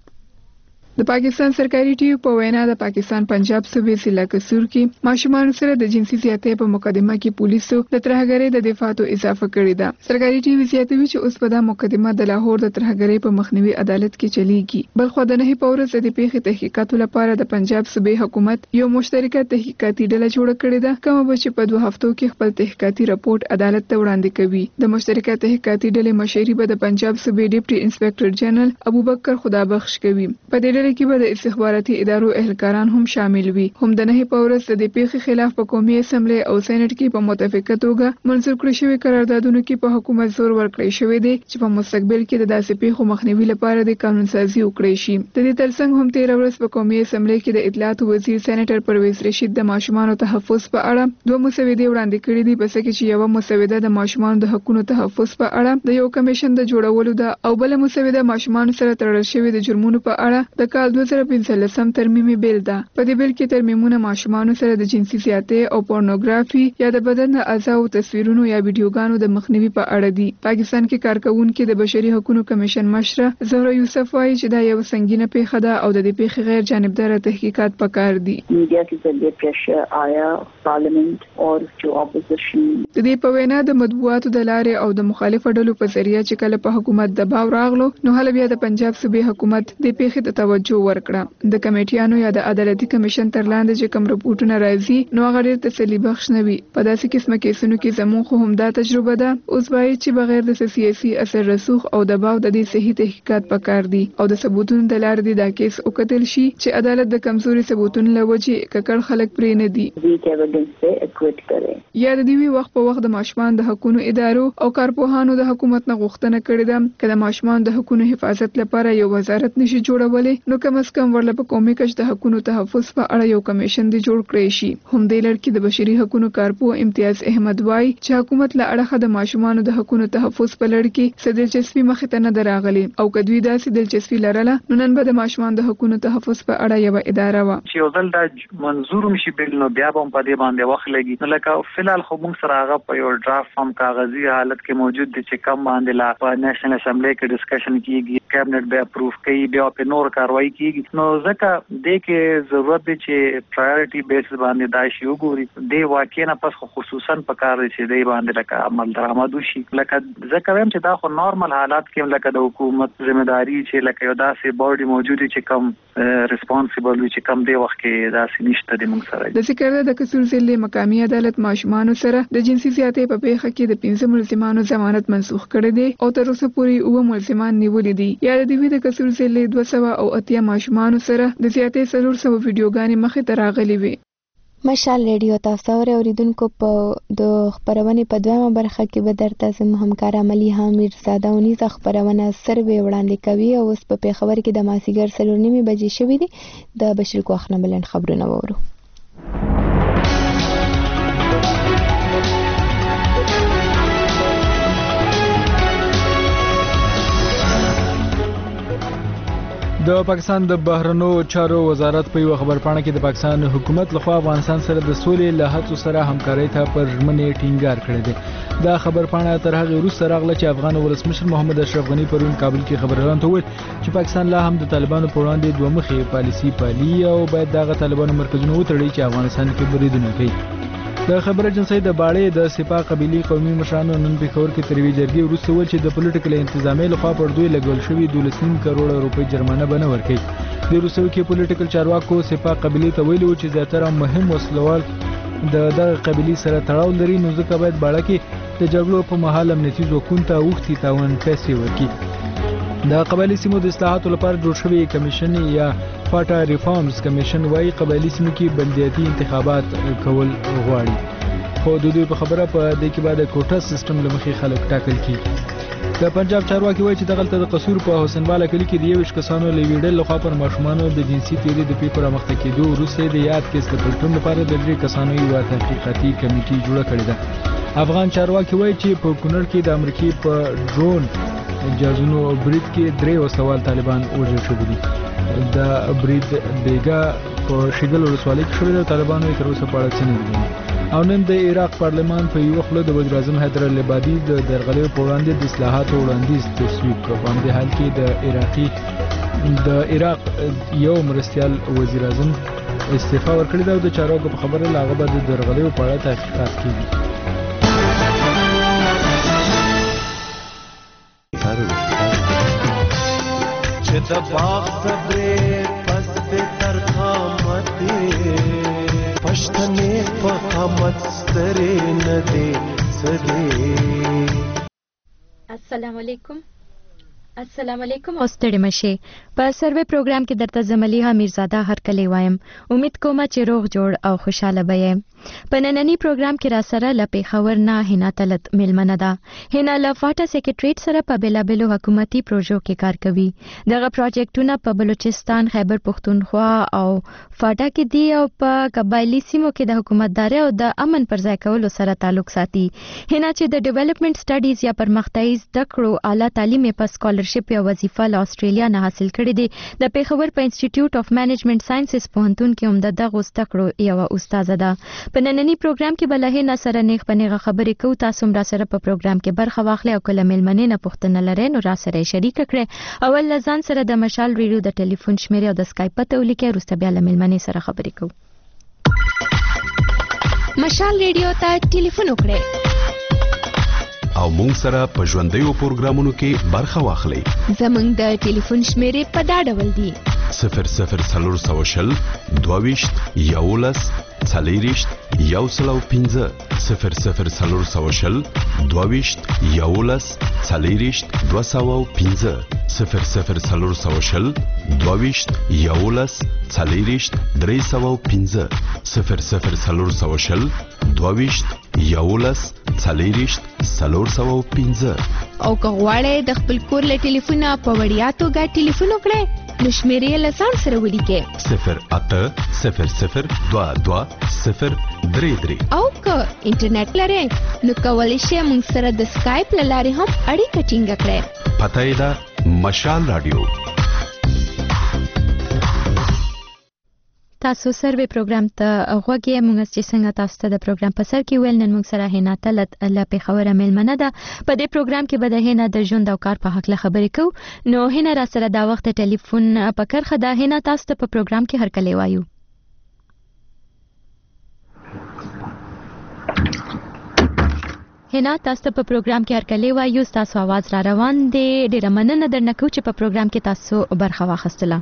د پاکستان سرکاري ټیو په وینا د پاکستان پنجاب صوبې ضلع کسور کې ماشومان سره د جنسي زیاتې په مقدمه کې پولیسو د ترهګرۍ د دفاع ته اضافه کړې ده. سرکاري ټیو زیاتوي چې اوس په دا مقدمه د لاهور د ترهګرۍ په مخنیوي عدالت کې چلیږي. بل خو د نه په ورځ د پیښې تحقیقاتو لپاره د پنجاب صوبې حکومت یو مشترکه تحقیقاتي ډله جوړه کړې ده کوم چې په دوه هفتو کې خپل تحقیقاتي رپورت عدالت ته وړاندې کوي. د مشترکه تحقیقاتي ډلې مشري به د پنجاب صوبې ډیپټي انسپکټر جنرال ابوبکر خدابخش کوي. په دې ډله کې به د استخباراتي ادارو اهلکاران هم شامل وي. هم د نه په ورځ د پیښې خلاف په قومي اسمبلی او سېنات کې په متفقه توګه منظور کړی شوی قراردادونو کې په حکومت زور ورکړی شوی دی چې په مستقبل کې د داسې پیښو مخنیوي لپاره د قانون سازي وکړي شي. د دې ترڅنګ هم تیر ورځ په قومي اسمبلی کې د اطلاعات وزیر سېناتر پرویز رشید د ماشومانو تحفظ په اړه دوه مسودې وړاندې کړې دي پس کې چې یو مسوده د ماشومانو د حقوقو تحفظ په اړه د یو کمیشن د جوړولو ده او بل مسوده ماشومانو سره تړل شوی د جرمونو په اړه د کال دوه زره پنځلسم ترمیمي بیل ده. په دې بیل کې ترمیمونه ماشومانو سره د جنسي زیاتې او پورنوګرافي یا د بدن د اعضاءو تصویرونو یا ویډیوګانو د مخنیوي په اړه دي. پاکستان کې کارکونکو د بشري حقوقو کمیشن مشره زهرا یوسف وايي چې دا یو سنگینه پیښه ده او د دې پیښې غیر جانبدار تحقیقات پکار دي. میډیا کې ذریعہ پریشر آیا پارلیمنت او جو اپوزیشن د دې په وینا د مطبوعاتو د لارې او د مخالفو ډلو په ذریعہ چې کله په حکومت دباو راغلو نو هله بیا د پنجاب صوبې حکومت د پیښې ته توجه ورکړه. د کمیټیانو یا د عدالتي کمیشن تر لاندې چې کوم رپورټونه راځي نو هغه ډېر تسلی بخش نه وي. په داسې قسمه کیسونو کې زموږ خو هم دا تجربه ده اوس باید چې بغیر د سیاسي اثر رسوخ او دباو د دې صحیح تحقیقات پکار دي او د ثبوتونو د لارې دا کیس وکتل شي چې عدالت د کمزوري ثبوتونو لوجې ککړ خلک پرې نه دي یا د دې وخت په وخت د ماشومان د حقوقو ادارو او کارپوهانو د حکومت نه غوښتنه کړې ده چې د ماشومان د حقوقو حفاظت لپاره یو وزارت نشي جوړولې نو کم از کم ورله په قومي کچ د حقوقو تحفظ په اړه یو کمیشن دی جوړ کړی شي. هم د لړکی د بشري حقوقو کارپو امتیاز احمد وای چې حکومت له اړخه د ماشومان د حقوقو تحفظ په لړ کې سدل چسپي مخ ته نه دراغلي او کدوې داسې دل چسپي لرله نو نن به د ماشومان د حقوقو تحفظ په اړه یو اداره و چې یو ځل د منظور مشي بیل نو بیا هم په دې باندې وخت لګي نو لکه فلحال خو موږ سره هغه په یو ډرافټ فارم کاغذي حالت کې موجود دي چې کم باندې لا په نېشنل اسمبلی کې ډسکشن کیږي کابینټ به اپروف کوي بیا په نور کاروي کاروایی کیږي. نو ځکه د کې ضرورت دی چې پرایورټي بیسز باندې دا شی وګوري. د واقعي نه پس خصوصا په کار دی چې د باندې لکه عمل درآمد وشي. لکه ځکه هم چې دا خو نارمل حالات کې لکه د حکومت ځمېداري چې لکه یو داسې باډي موجود چې کم ریسپانسیبل وي چې کم دی وخت کې داسې نشته د موږ سره. د ذکر د کسور ضلع مقامی عدالت ماشومان سره د جنسي زیاتې په پیښه کې د پنځه ملزمانو ضمانت منسوخ کړی دی او تر اوسه پورې اوه ملزمان نیولې دي. یا د دې د کسور ضلع دوه سوه او اتیا ماشومان سره د زیاتې څلور سوه ویډیوګانې مخې ته راغلي وي. مشال ریډیو تاسو اوریدونکو په د خبرونې په دویمه برخه کې به درته زموږ همکار عملی حامد زاده ونیز خبرونه سروې وړاندې کوي او اوس په پیښور کې د مازیګر څلور نیمې بجې شوې دي. د بشیر کوخ نه بلند خبرونه وورو. د پاکستان د بهرنو چارو وزارت په یو خبرپاڼه کې د پاکستان حکومت لخوا افغانستان سره د سولې له هڅو سره همکارۍ ته پر ژمنې ټینګار کړی دی. دا خبرپاڼه تر هغه وروسته راغله چې افغان ولسمشر محمد اشرف غنی پرون کابل کې خبريالانو ته وویل چې پاکستان لا هم د طالبانو په وړاندې دوه مخې پالیسي پالي او باید دغه طالبانو مرکزونه وتړي چې افغانستان کې بریدونه کوي. د خبر اجنسی د باړې د سپاه قبيلي قومي مشرانو نن پیښور کې ترویج جرګې وروسته ویل چې د پولیټیکل انتظامیې لخوا پر دوی لګول شوی دولس نیم کروڑ روپۍ جرمانه به نه ورکړي. د روسو کې پولیټیکل چارواکو سپاه قبيلي ته ویلي چې زیاتره مهم وسلوال د دغه قبيلي سره تړاو لري، نو ځکه باید باړه کې د جګړو په مهال امنیتي ځواکونو ته وختي تاوان پیسې ورکړي. د قبایلی سیمو د اصلاحاتو لپاره جوړ شوی کمیشن یا فاټا ریفارمز کمیشن وايي قبایلی سیمو کې بلدیاتي انتخابات کول غواړي، خو د دوی په خبره په دې کې بعد کوټا سیستم لمخې خلک ټاکل کیږي. د پنجاب چارواکي وایي چې دغلته د قصور په حسینواله کلی کې د یو کسانو لیویډل لخوا پر ماشومانو د جنسي تیری د پیپر مخته کېدو وروسته د یاد کیس د پلټون لپاره د درې کسانو یو تحقیقاتي کمیټي جوړه کړې ده. افغان چارواکي وایي چې په کونړ کې د امریکای په ډرون جازونو برید کې درې وسوال طالبان وژل شوي دي. د برید بیګا په شګل ولسوالۍ کې شوی د طالبانو تر اوسه په اړه څه نه دي. او نن د عراق پارلمان په یو خله د وزیر اعظم حیدر العبادي د درغلۍ په وړاندې د اصلاحاتو وړاندیز تصویب کړ. په همدې حال کې د عراقي د عراق یو مرستیال وزیر اعظم استعفا ورکړې ده او د چارواکو په خبره لاغه به د درغلۍ په اړه تحقیقات کیږي. چې د باغ صبرې پس د ترخامتې پښتنې په قامت سترې نه دې سدې. السلام علیکم السلام علیکم او ستړي مشه. په سروې پروګرام کې درته زملیها میرزاده هر کلی وایم. امید کوم چې روغ جوړ او خوشاله به. په نننی پروګرام کې را سره ل پیښور نه هینا تلت ملمنه ده. هینا ل فاټا سیکریټریټ سره په بیلابلو حکومتي پروژو کې کار کوي. دغه پروجیکټونه په بلوچستان، خیبر پختونخوا او فاټا کې دي او په قبایلی سیمو کې د حکومتداري او د امن پر ځای کولو سره تعلق ساتي. هینا چې د ډیولپمنٹ سټډیز یا پرمختیایي زده کړو اعلی تعلیم په سکالرشپ یا وظیفه له استرالیا نه حاصل کړې دي. د پیښور په انسټیټیوټ اف مینجمنت ساينسز پوهنتون کې هم د دغه زده کړو یو استاد ده. په نننی پروګرام کې بلهه نه سره نیغ پنیغه خبرې کوو. تاسو هم را سره په پروګرام کې برخه واخلئ او کله ملمنې نه پوښتنه لرئ نو را سره شریک کړئ. اول لزان سره د مشال ریډیو د ټلیفون شمیره او د اسکایپ پته ولیکئ، وروسته بیا له ملمنې سره خبرې کوو. مشال ریډیو ته ټلیفون وکړئ او مونږ سره په ژوندیو پروګرامونو کې برخه واخلئ. زمونږ د ټلیفون شمیرې په دا ډول دي: صفر صفر څلور سوه شل دوه ویشت یولس څلېرویشت یو سل او پنځه صفر صفر څلور سوه شل دوه ویشت یولس څلېرویشت دوه سوه او پنځه صفر صفر څلور سوه شل دوه ویشت یولس څلېرویشت درې سوه او پنځه صفر صفر څلور سوه شل دوه ویشت یولس څلېرویشت څلور سوه او پنځه. او که غواړئ د خپل کور له ټلیفونه په وړیا توګه ټلیفون وکړئ نو شمیرې له ځان سره ولیکئ: صفر اته صفر صفر دوه دوه صفر درې درې. او که انټرنیټ لرئ نو کولی شئ موږ سره د سکایپ له لارې هم اړیکه ټینګه کړئ. پته یې ده مشال رادیو. تاسو سروې پروګرام ته غوږی موږ چې څنګه تاسو ته د پروګرام په سر کې ویل نن موږ سره هینا تلت الله په خبره ملمنه ده په دې پروګرام کې به د هینا د ژوند او کار په حق له خبرې کوو نو هینا را سره دا وخت ټلیفون په کرخه ده هینا تاسو ته په پروګرام کې هر کله وایو هینا تاسو په پروګرام کې هر کله وایو تاسو आवाज را روان دی ډیره مننه درنه کوم چې په پروګرام کې تاسو برخه واخیستله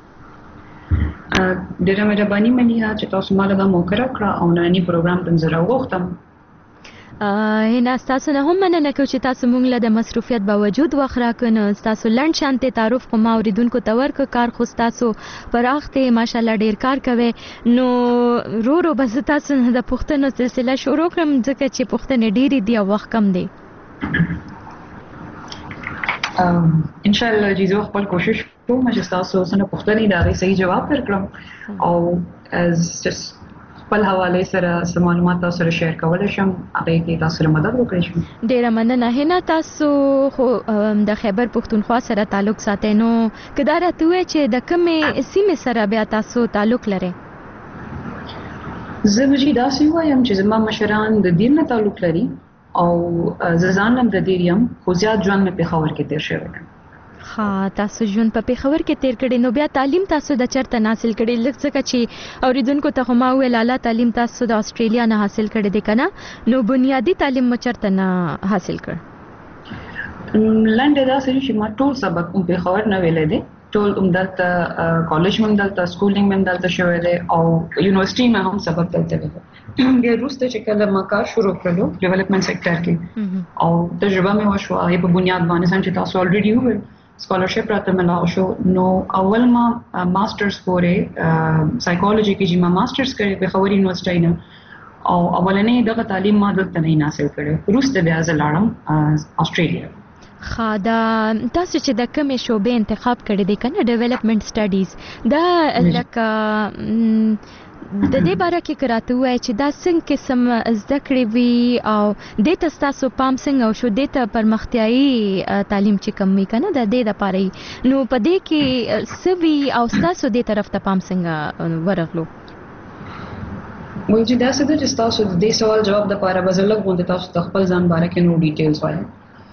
ډیره مهرباني مننه چې تاسو ماته دا موقع راکړه او نن پروګرام ته زه راوغختم هینا تاسو نه هم مننه کوم چې تاسو مونږ له د مصروفیت باوجود وخت راکنه تاسو لند شانته تعارف کوم اوریدونکو تور ک کار خو تاسو پراخته ماشاءالله ډیر کار کوي نو رو رو بس تاسو د پښتنو سلسله شروع کړم ځکه چې پښتنې ډیری دی وخت کم دی ان شاء الله جزو خپل کوشش کوم چې تاسو سره پښتني دا غي صحیح جواب درکړم او از خپل حواله سره سم معلومات تاسو سره شیر کول شم هغه کې تاسو سره مدد وکړئ شم ډیره مننه هینا تاسو خو د خیبر پښتونخوا سره تعلق ساتئ نو کدا راته وای چې د کومې سیمې سره بیا تاسو تعلق لرئ زه وجې دا سی وایم چې زما مشران د دین نه تعلق لري او ززانم د دیریم خو زیات ژوند په پېښور کې تیر شوی ها تاسو ژوند په پېښور کې تیر کړی نو بیا تعلیم تاسو د چرته حاصل کړی لږ څه چې اوریدونکو ته ما ویل اعلی تعلیم تاسو د استرالیا نه حاصل کړی دی کنه نو بنیادی تعلیم مو چرته نه حاصل کړ لنډه دا سړي چې ما ټول سبق په پېښور نه ویلې دي ټول عمدلته کالج هم دلته سکولینګ هم دلته شوی دی او یونیورسيټي ما هم سبق دلته ویل بیا وروسته چې کله ما کار شروع کړلو ډیولپمنٹ سېکټر کې او تجربه مې وشو هغه په بنیاد باندې څنګه تاسو الریډي ویل scholarship راته ملاو شو نو اول ما ماسترز پورې سایکولوژي کې چې ما ماسترز کړی په خوري یونیورسيټي نه او اولنې دغه تعلیم ما دلته نه حاصل کړو وروسته بیا زه لاړم استرالیا خادا تاسو چې د کومې شوبې انتخاب کړی دی کنه ډیولپمنٹ سټډیز دا لکه د دې باره کې کراته وای چې دا څنګه قسم زده کړې وي او د تاسو پام څنګه او شو د ته پرمختیايي تعلیم چې کم وي کنه د دې لپاره نو په دې کې سوي او تاسو د طرف ته پام څنګه ورغلو مونږ چې دا څه د تاسو د دې سوال جواب د لپاره بزلګ غونډه تاسو د خپل ځان باره کې نو ډیټیلز وایم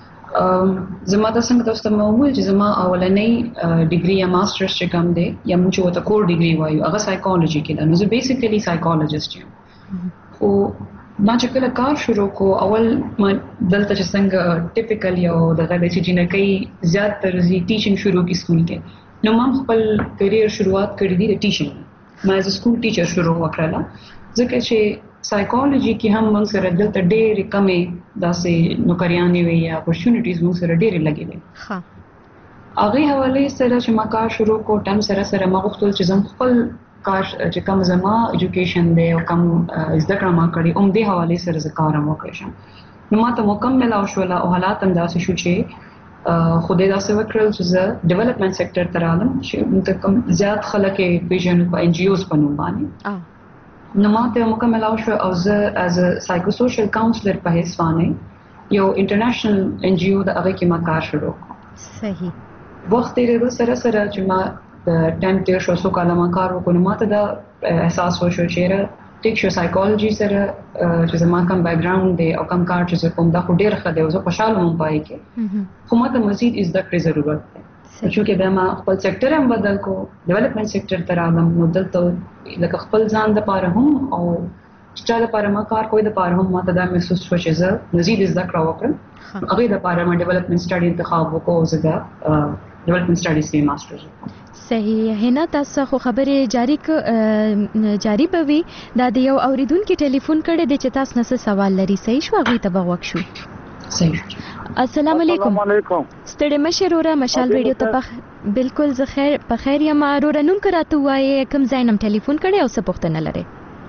زما د څنګه تاسو ته مو چې زما اولنۍ ډیګري یا ماسترز چې کوم دی یا موږ وته کور ډیګري وایو هغه سایکولوژي کې ده نو زه بیسیکلی سایکولوژیست یم او ما چې کله کار شروع کو اول ما دلته چې څنګه ټیپیکل یو دغه د چې جنکې زیات ترځي ټیچینګ شروع کی سکول کې نو ما خپل کرییر شروعات کړې دي د ټیچینګ ما از سکول ټیچر شروع وکړه ځکه چې سایکولوژي کې هم موږ سره دلته ډېرې کمې داسې نوکریانې وي یا اپورچونټیز موږ سره ډېرې لګې دي ها هغه حواله سره چې ما کار شروع کو ټم سره سره ما غوښتل چې زم خپل کار چې کوم زما ایجوکیشن دی او کوم زده کړه ما کړې اوم دې حواله سره زه کار هم وکړم نو ما ته مکمل او شول او حالات هم داسې شو چې خو دې داسې وکړل چې زه ډیولپمنٹ سېکټر ته رالم چې کوم زیات خلک یې پیژنو په ان جی اوز په نوم باندې نو ما ته مکمل او شو او زه از سایکو سوشل کاونسلر په حیث باندې یو انټرنیشنل ان جی او د هغه کې ما کار شروع کړ صحیح وخت یې سره سره چې ما د ټیم تیر شو سو کاله ما کار وکړ ما ته دا احساس وشو چې ټیک شو سایکولوژي سره چې زما کوم بیک گراوند دی او کوم کار چې کوم دا خو ډیر ښه دی او زه خوشاله وم پای کې خو ما ته مزید زده کړې ضرورت دی چې دا ما خپل سېکټر هم بدل کو ډیولپمنٹ سېکټر ته راغلم نو دلته لکه خپل ځان د پاره هم او چې د پاره ما کار کوی د پاره هم ما ته دا محسوس شو چې زه مزید زده کړه وکړم هغه د پاره ما ډیولپمنٹ سټډي انتخاب وکړو زه دا ډیولپمنٹ سټډیز کې ماسترز صحیح هینا تاسو خو خبره جاری ک جاری بوي دا د یو اوریدونکو ټلیفون کړي د چې تاسو نه سوال لري صحیح شو غوي ته بغوښ شو صحیح السلام علیکم السلام علیکم ستړي مشرورا مشال ریډیو ته په بالکل زه خیر په خیر یم رورا نوم کراته وای کوم ځاینم ټلیفون کړي او څه پوښتنه لري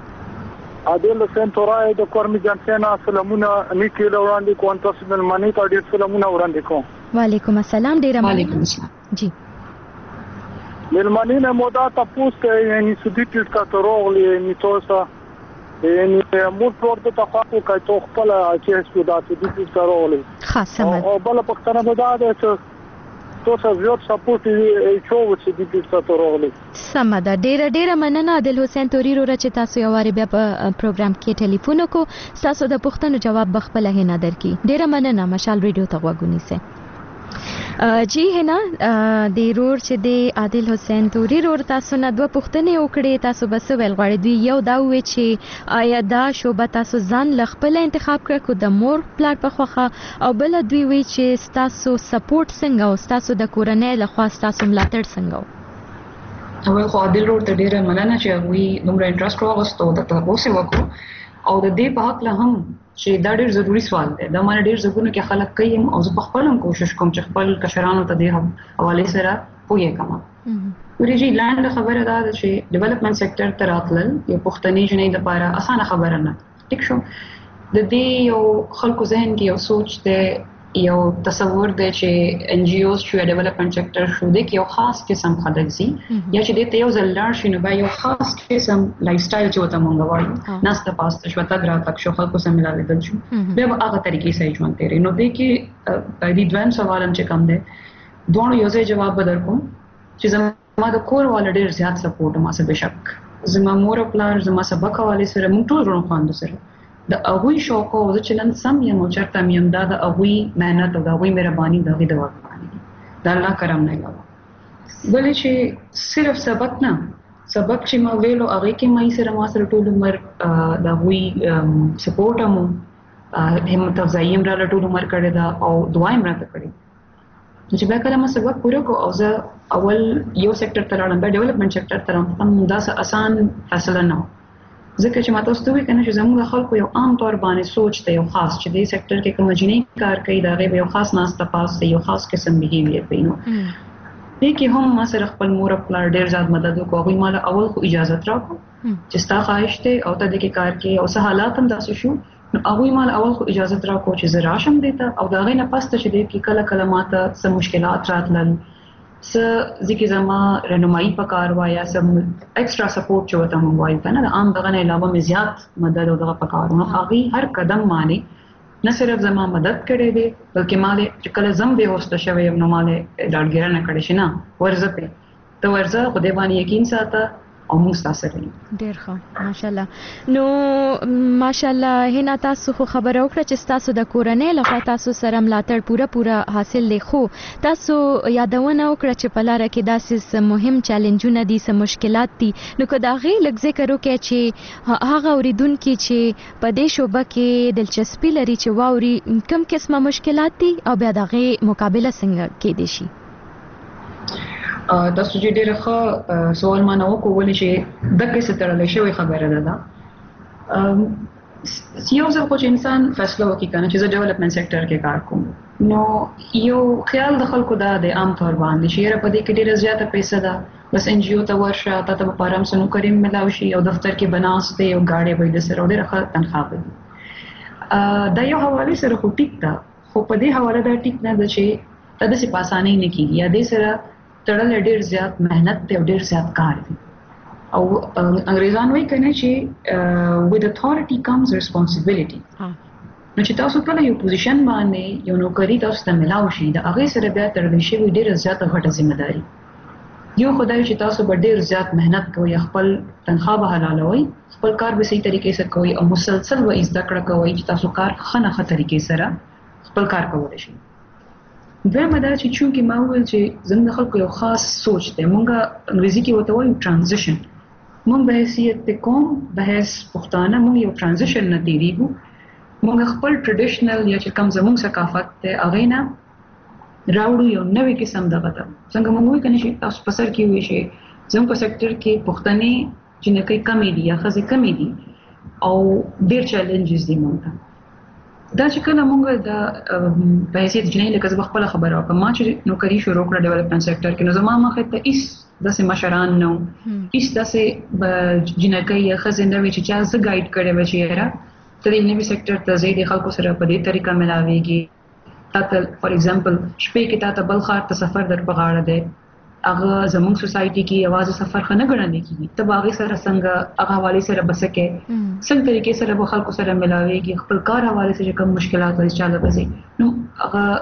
عادل حسین تورای د کورمی جنسینا سلامونه نیکی وړاندې کوم تاسو د منی ته ډیر سلامونه وړاندې کوم وعلیکم السلام ډیر وعلیکم السلام جی ملمنی نه مودا تاسو ته یعنی سودیټ کا تروغلی میتوسا یعنی مور پروت ته خاطر کوي ته خپل چې څه دا سودیټ تروغلی خاصه او بل پښتنه ده چې تو څه زیات سپورټ یې چوغ چې د دې څه راغلی. سمه ده، ډیره ډیره مننه عادل حسین توریر ور چې تاسو یو واره بیا په پروګرام کې ټلیفون وکړو، تاسو د پوښتنو جواب بخپله هینا درکې. ډیره مننه مشال ریډیو ته غوږ ونیسئ. جی هینا د رور چې د عادل حسین توریر ور تاسو نه دوه پوښتنې وکړې، تاسو بس ویل غواړئ دوی یو دا وې چې آیا دا شوبه تاسو ځان له خپل انتخاب کړ کو د مور پلار په خوخه، او بل دوی وې چې تاسو سپورټ څنګه او تاسو د کورنۍ له خوا تاسو ملاتړ څنګه؟ اول خو عادل ور ته ډیره مننه چې وی دومره انټرست راغستو د تاسو وکړو، او د دې په حق له هم چې دا ډېر ضروری سوال دی. دا مانه ډېر ځګونو کې خلک کوي او زه په خپل هم کوشش کوم چې خپل کشرانو ته د حواله سره پوهه کما. ورېږي لاندې خبره دا ده چې ډیولپمنٹ سېکټر ته راتلل یو پښتني جنې د لپاره اسانه خبره نه. ټیک شو، د دې یو خلکو ذهن کې یو سوچ دی، یو تصور دی چې ان جی اوز چې ډیولپمنٹ سېکټر شو دی کې یو خاص قسم خلک زی یا چې د یو ځل لاړ شي نو به یو خاص قسم لایف سټایل چې وته مونږ وایو ناسته پاسته شو تګ را تک شو خلکو سره ملاوېدل شو به هغه طریقې سره ژوند تیرې. نو د کې د دې دویم سوال هم چې کوم دی دوه یو ځای جواب بدر کوم چې زما د کور وال ډېر زیات سپورټ ما سره بشک زما مور پلار زما سبق حواله سره مونږ ټول ورو خواندو سره د اغوی شوق او د چلن سم یم او چرته یم دا د اغوی مهنت او د اغوی مهرباني د اغوی دوا د الله کرم نه علاوه بلې چې صرف سبق نه سبق چې ما ویلو هغه کې مې سره ما سره ټول عمر د اغوی سپورټ مو همت افزایی هم را ټول عمر کړی دا او دعا هم راته کړې چې بیا کله ما سبق پوره کو او زه اول یو سېکټر ته لاړم بیا ډیولپمنٹ سېکټر ته راغلم دا آسان فیصله نه ځکه چې ماته ستوي کنه چې زموږ خلکو یو عام طور باندې سوچ ته یو خاص چې د سېکټر کې کوم جنې کار کوي دا غي یو خاص ناسته پاس یو خاص قسم بیهیویر پینو دې کې هم ما سره خپل مور خپل ډېر زیات مدد وکړ. مال اول خو اجازه راکړه چې ستا خواهش ته او ته د کې کار کې او سه حالات هم داسې شو نو هغه مال اول خو اجازه راکړه چې زه راشم دیتا او دا غي نه پسته چې دې کې کله کله ماته سم مشکلات راتلل س ځکه زما رهنمایي پکار وایا سم ایکسترا سپورټ چې وته مونږ وایو کنه د عام دغه نه علاوه مې زیات مدد او دغه پکار نو هغه هر قدم باندې نه صرف زما مدد کړې دي بلکې مال چې کله زم به هوسته شوی نو مال ډاډګر نه کړی شي نه ورزه په ته ورزه خو دې باندې یقین ساته او موږ تاسو سره ډیر ښه ماشاءالله. نو ماشاءالله هینا تاسو خو خبره وکړه چې تاسو د کورنۍ لخوا تاسو سره ملاتړ پوره پوره حاصل لې خو تاسو یادونه وکړه چې په لار کې داسې مهم چیلنجونه دي سم مشکلات دي نو که دا غي لږ ذکر وکړي چې هغه اوریدونکو چې په دې شوبه کې دلچسپي لري چې واوري کوم قسمه مشکلات دي او بیا دا غي مقابله څنګه کېدي شي. تاسو چې ډېر ښه سوال ما نه وکړو ولې چې دغه څه تړلې شوی خبره ده دا یو ځل خو چې انسان فیصله وکړي کنه چې زه ډیولپمنٹ سېکټر کې کار کوم نو یو خیال د خلکو دا د عام طور باندې چې را پدې کې ډېر زیاته پیسې ده بس ان جی او ته ورشه ته په پارام سنو کریم ملاوي شي او دفتر کې بناسته یو گاډي وای د سره ډېر ښه تنخواه وي دا یو حواله سره خو ټیک ده خو په دې حواله دا ټیک نه ده چې ته د سپاسانه نه کیږي یا دې سره تړل ډېر زیات مهنت ته ډېر زیات کار دی او انګریزان وایي کنه چې with authority comes responsibility نو چې تاسو کله یو پوزیشن باندې یو نوکری تاسو ته ملاو شي دا هغه سره بیا تړل شي ډېر زیات غټه ځمېداري یو خدای چې تاسو به ډېر زیات مهنت کوئ خپل تنخواه به حلالوي خپل کار به صحیح طریقې سره کوئ او مسلسل به زده کړه کوئ چې تاسو کار ښه نه ښه طریقې سره خپل کار کولای شئ. دویمه دا چې چونکې ما وویل چې زموږ خلکو یو خاص سوچ دی مونږ انګریزي کې ورته وایو ټرانزیشن مونږ به حیثیت د قوم به حیث پښتانه مونږ یو ټرانزیشن نه تېرېږو مونږ خپل ټریډیشنل یا چې کوم زموږ ثقافت دی هغې نه راوړو یو نوی قسم دغه ته څنګه مونږ وایو که نه چې تاسو په سر کې وایي چې زموږ په سېکټر کې پښتنې جنکۍ کمې دي یا ښځې کمې دي او ډېر چیلنجز دي مونږ ته دا چې کله مونږ د په حیثیت جنۍ لکه زه خپله خبره وکړم ما چې نوکري شروع کړه ډیولپمنٹ سېکټر کې نو زما مخې ته هېڅ داسې مشران نه وو هېڅ داسې جنکۍ یا ښځې نه وې چې چا زه ګایډ کړی وه چې یاره ته دې نوي سېکټر ته ځې د خلکو سره په دې طریقه ملاوېږي تا ته فار ایگزامپل شپې کې تا ته بل ښار ته سفر در په غاړه دی هغه زموږ سوسایټي کې یوازې سفر ښه نه ګڼلی کېږي ته به هغې سره څنګه هغه حوالې سره به څه کوې څنګه طریقې سره به خلکو سره ملاوېږي خپل کار حوالې سره کوم مشکلات وایي چا له به ځې نو هغه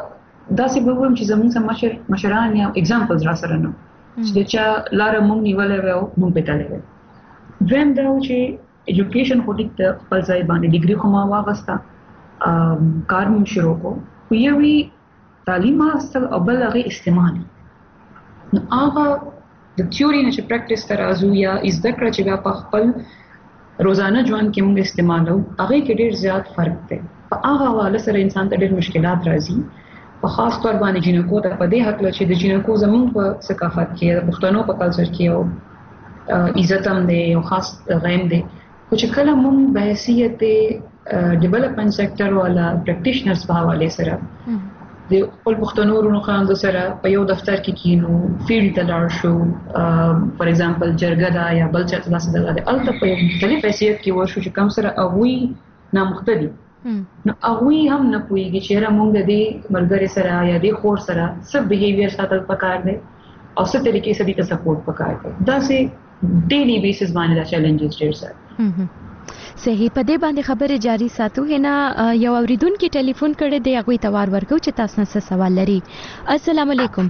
دا څه به ویم چې زموږ سم مشر مشران یا اگزامپلز را سره نو چې چا لار مونږ نیولې و مونږ پټلې و دریم دا چې ایجوکیشن خو دې په ځای باندې ډیګري خو ما واغستا کار مې شروع کو خو یوې تعلیم حاصل او بل هغه استعمال نو هغه د تیوري نه چې پریکټیس ته راځو یا زده کړه چې په خپل روزانه ژوند کې موږ استعمالو هغه کې ډېر زیات فرق دی په هغه حواله سره انسان ته ډېر مشکلات راځي په خاص طور باندې جنکو ته په دې حق لري چې د جنکو زموږ په ثقافت کې د پښتنو په کلچر کې او عزت هم دی او خاص غیم دی خو چې کله موږ به حیثیت ډیولپمنٹ سیکټر والا پریکټیشنرز په حواله سره د خپل پښتنو ورونو خاندو سره په یو دفتر کې کینو فیلډ ته لاړ شو فار ایگزامپل جرګه دا یا بل چاته داسې دغه د الته په مختلف حیثیت کې ورشو چې کم سره هغوی نامختلف نو هغوی هم نه پوهېږي چې یاره موږ د دې ملګري سره یا د خور سره څه بیهیویر ساتل پکار دی او څه طریقې سره دې ته سپورټ پکار دی داسې ډیلی بیسس باندې دا چیلنجز ډېر سره صحیح په دې باندې خبره جاری ساتو هنا یو اوریدونکو ټلیفون کړی دی هغه ته وار ورکو چې تاسو نه سوال لري السلام علیکم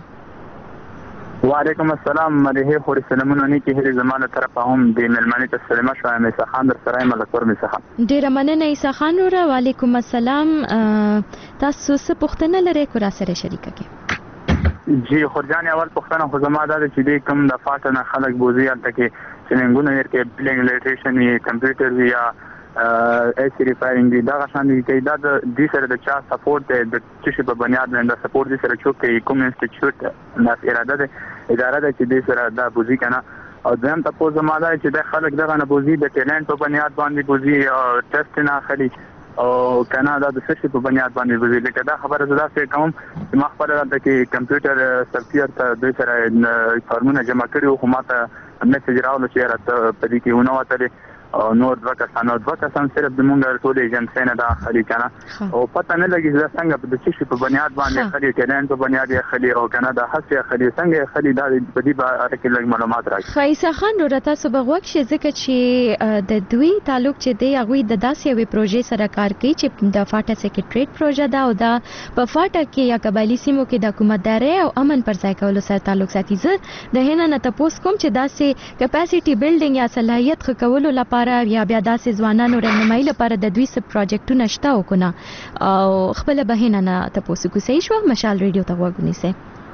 وعلیکم السلام مریه خوري سلامونه نه کې هلي زمانه طرفه هم د ملمنې تسلیمه شوه مې څخه در سره ملکور مې څخه ډیر مننه ایسا خان ور وعلیکم السلام تاسو څه پوښتنه لرئ کو را سره شریکه کې جی خورجان اول پښتنه خو زما دا چې دې کوم د فاټنه خلک بوزي الته کې څنګهونه ورکه بلنګ لیټریشن یا کمپیوټر یا ایس ریفایرینګ دا غشان دي چې دا د دې سره د چا سپورټ د چې په بنیاد باندې سپورټ دي سره چې کوم انسټیټیوټ ناس اراده ده اداره ده چې دې سره دا بوزي کنه او ځم تاسو زما دا چې د خلک دغه نه بوزي د ټیلنټ په بنیاد باندې بوزي او ټیسټ نه خلی او کنه دا د سشي په بنیاد باندې بوزي لکه دا خبره زدا څه کوم چې ما خبره ده چې کمپیوټر سافټویر ته د سره فارمونه جمع کړي او ماته میسج راوړل چې راته په دې کې ونه وته او نور دوه کسان او دوه کسان صرف د مونږ ټول ایجنسی نه داخلي کنه او پته نه لګي چې څنګه په دې شي په بنیاد باندې خالي ټیلنټ په بنیاد یې خالي او کنه د حسي خالي څنګه خالي د دې باره کې لږ معلومات راکړي خیسه خان ورته سبق وکړي ځکه چې د دوی تعلق چې دی هغه د داسې یو پروژې سره کار کوي چې د فاټا سیکریټریټ پروژه دا او دا په فاټا کې یا قبایلی سیمو کې د حکومتداري او امن پر ځای کولو سره تعلق ساتي زه د هنه نه تاسو کوم چې داسې کیپاسټي بیلډینګ یا صلاحیت خکولو لپاره یا بیا داسې ځوانانو رهنمایي لپاره د دوی سب پروجیکټونه شته او کنه او خپل بهینه نه تاسو کو صحیح شو مشال ریډیو ته وګونی سه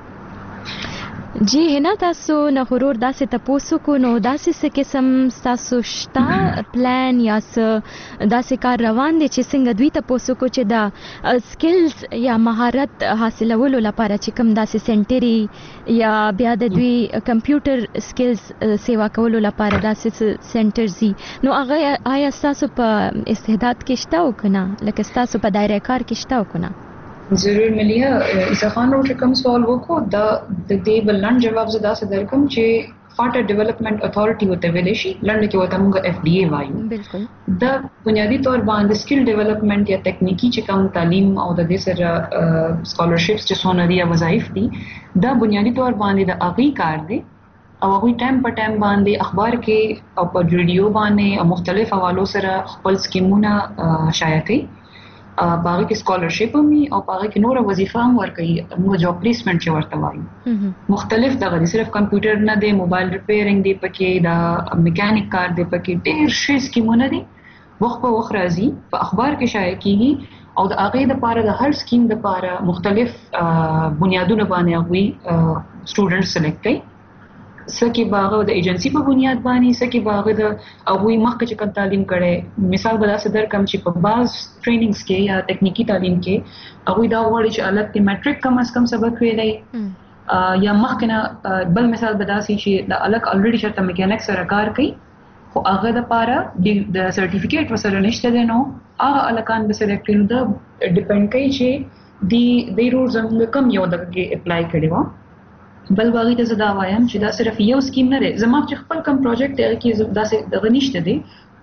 جی هنا تاسو نه غرور داسې تاسو کو نو داسې څه قسم تاسو شتا پلان یا داسې کار روان دي چې څنګه دوی تاسو کو چې دا سکلز یا مهارت حاصلولو لپاره چې کوم داسې سنټری یا بیا د دوی کمپیوټر سکلز سیوا کولو لپاره داسې سنټرز دي نو هغه آیا تاسو په استعداد کې شته او کنه لکه تاسو په دایره کار کې شته او کنه ضرور ملیا ایسا خان ورته کوم سوال وکړو دا د دې بلند جواب زدا سره درکم چې فاټا ډیولپمنٹ اتھارټي وته ویل شي لند کې وته موږ اف ډي اي وایو بالکل دا بنیادی طور باندې سکل ډیولپمنٹ یا تکنیکی چې کوم تعلیم او د دې سره سکالرشپس چې سونه دي یا وظایف دي دا بنیادی طور باندې د اغي کار دی او هغه ټایم په ټایم باندې اخبار کې او په ریډیو باندې او مختلف حوالو سره خپل سکیمونه شایع کوي باغ کې سکالرشپ هم او باغ کې نور وظیفه هم ورکوي موږ جاب پلیسمنت چې ورته وایو مختلف دغه صرف کمپیوټر نه دی موبایل ریپیرینګ دی پکې دا میکانیک کار دی پکې ډېر شي سکیمونه دي وخت په وخت راځي په اخبار کې شایع کیږي او د هغې دپاره د هر سکیم دپاره مختلف بنیادونه باندې هغوی سټوډنټ سلیکټ کوي څه کې باغه د ایجنسی په بنیاد باندې څه کې باغه د هغوی مخکې چې کوم تعلیم کړي مثال به داسې درکم چې په باز ټریننګز کې یا تکنیکی تعلیم کې هغوی دا غواړي چې الګ کې میټریک کم از کم سبق ویلی یا مخکې نه بل مثال به داسې چې د الګ الریډي چېرته میکانیک سره کار کوي خو هغه دپاره د سرټیفیکیټ ورسره نشته دی نو هغه هلکان به سلیکټ کړي نو دا ډیپینډ کوي چې دی رول زموږ کم یو دغه کې اپلای کړي وه بل باغی ته زدا وایم چې دا صرف یو سکیم نه دی زما چې خپل کم پروجیکټ دی کې داسې دغه نشته دی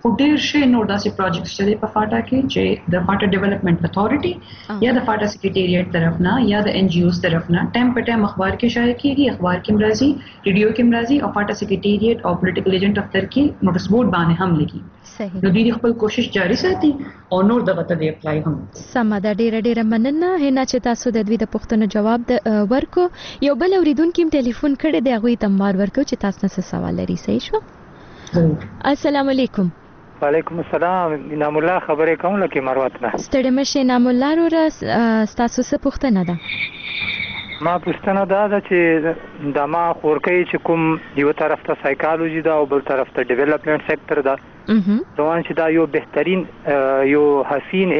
خو ډېر شي نور داسې پروجیکټس چې په فاټا کې چې د فاټا ډیولپمنٹ اتھارټي یا د فاټا سیکریټریټ طرف نه یا د ان جی اوز طرف نه ټایم په ټایم اخبار کې شایع کیږي، اخبار کې مرضی، ریډیو کې مرضی او فاټا سیکریټریټ او پولیټیکل ایجنټ دفتر کې نوټس بورډ باندې هم لګي. صحیح. نو دوی خپل کوشش جاری ساتي او نور دغه ته دی اپلای هم. سمه ده، ډیره ډیره مننه هینا چې تاسو د دوی د پوښتنو جواب د ورکو. یو بل اوریدونکو ټلیفون کړی دی، هغه ته مار ورکو چې تاسو نه سوال لري. صحیح شو. السلام علیکم. وعلیکم السلام. انعام الله خبرې کوم لکه مروت نه. ستړي مشه انعام الله رو تاسو څه پوښتنه ده؟ ما پوښتنه دا ده چې د ما خورکې چې کوم یو طرف ته سایکالوجي ده او بل طرف ته ډیولپمنٹ سېکټر ده، روان چې دا یو بهترین یو حسین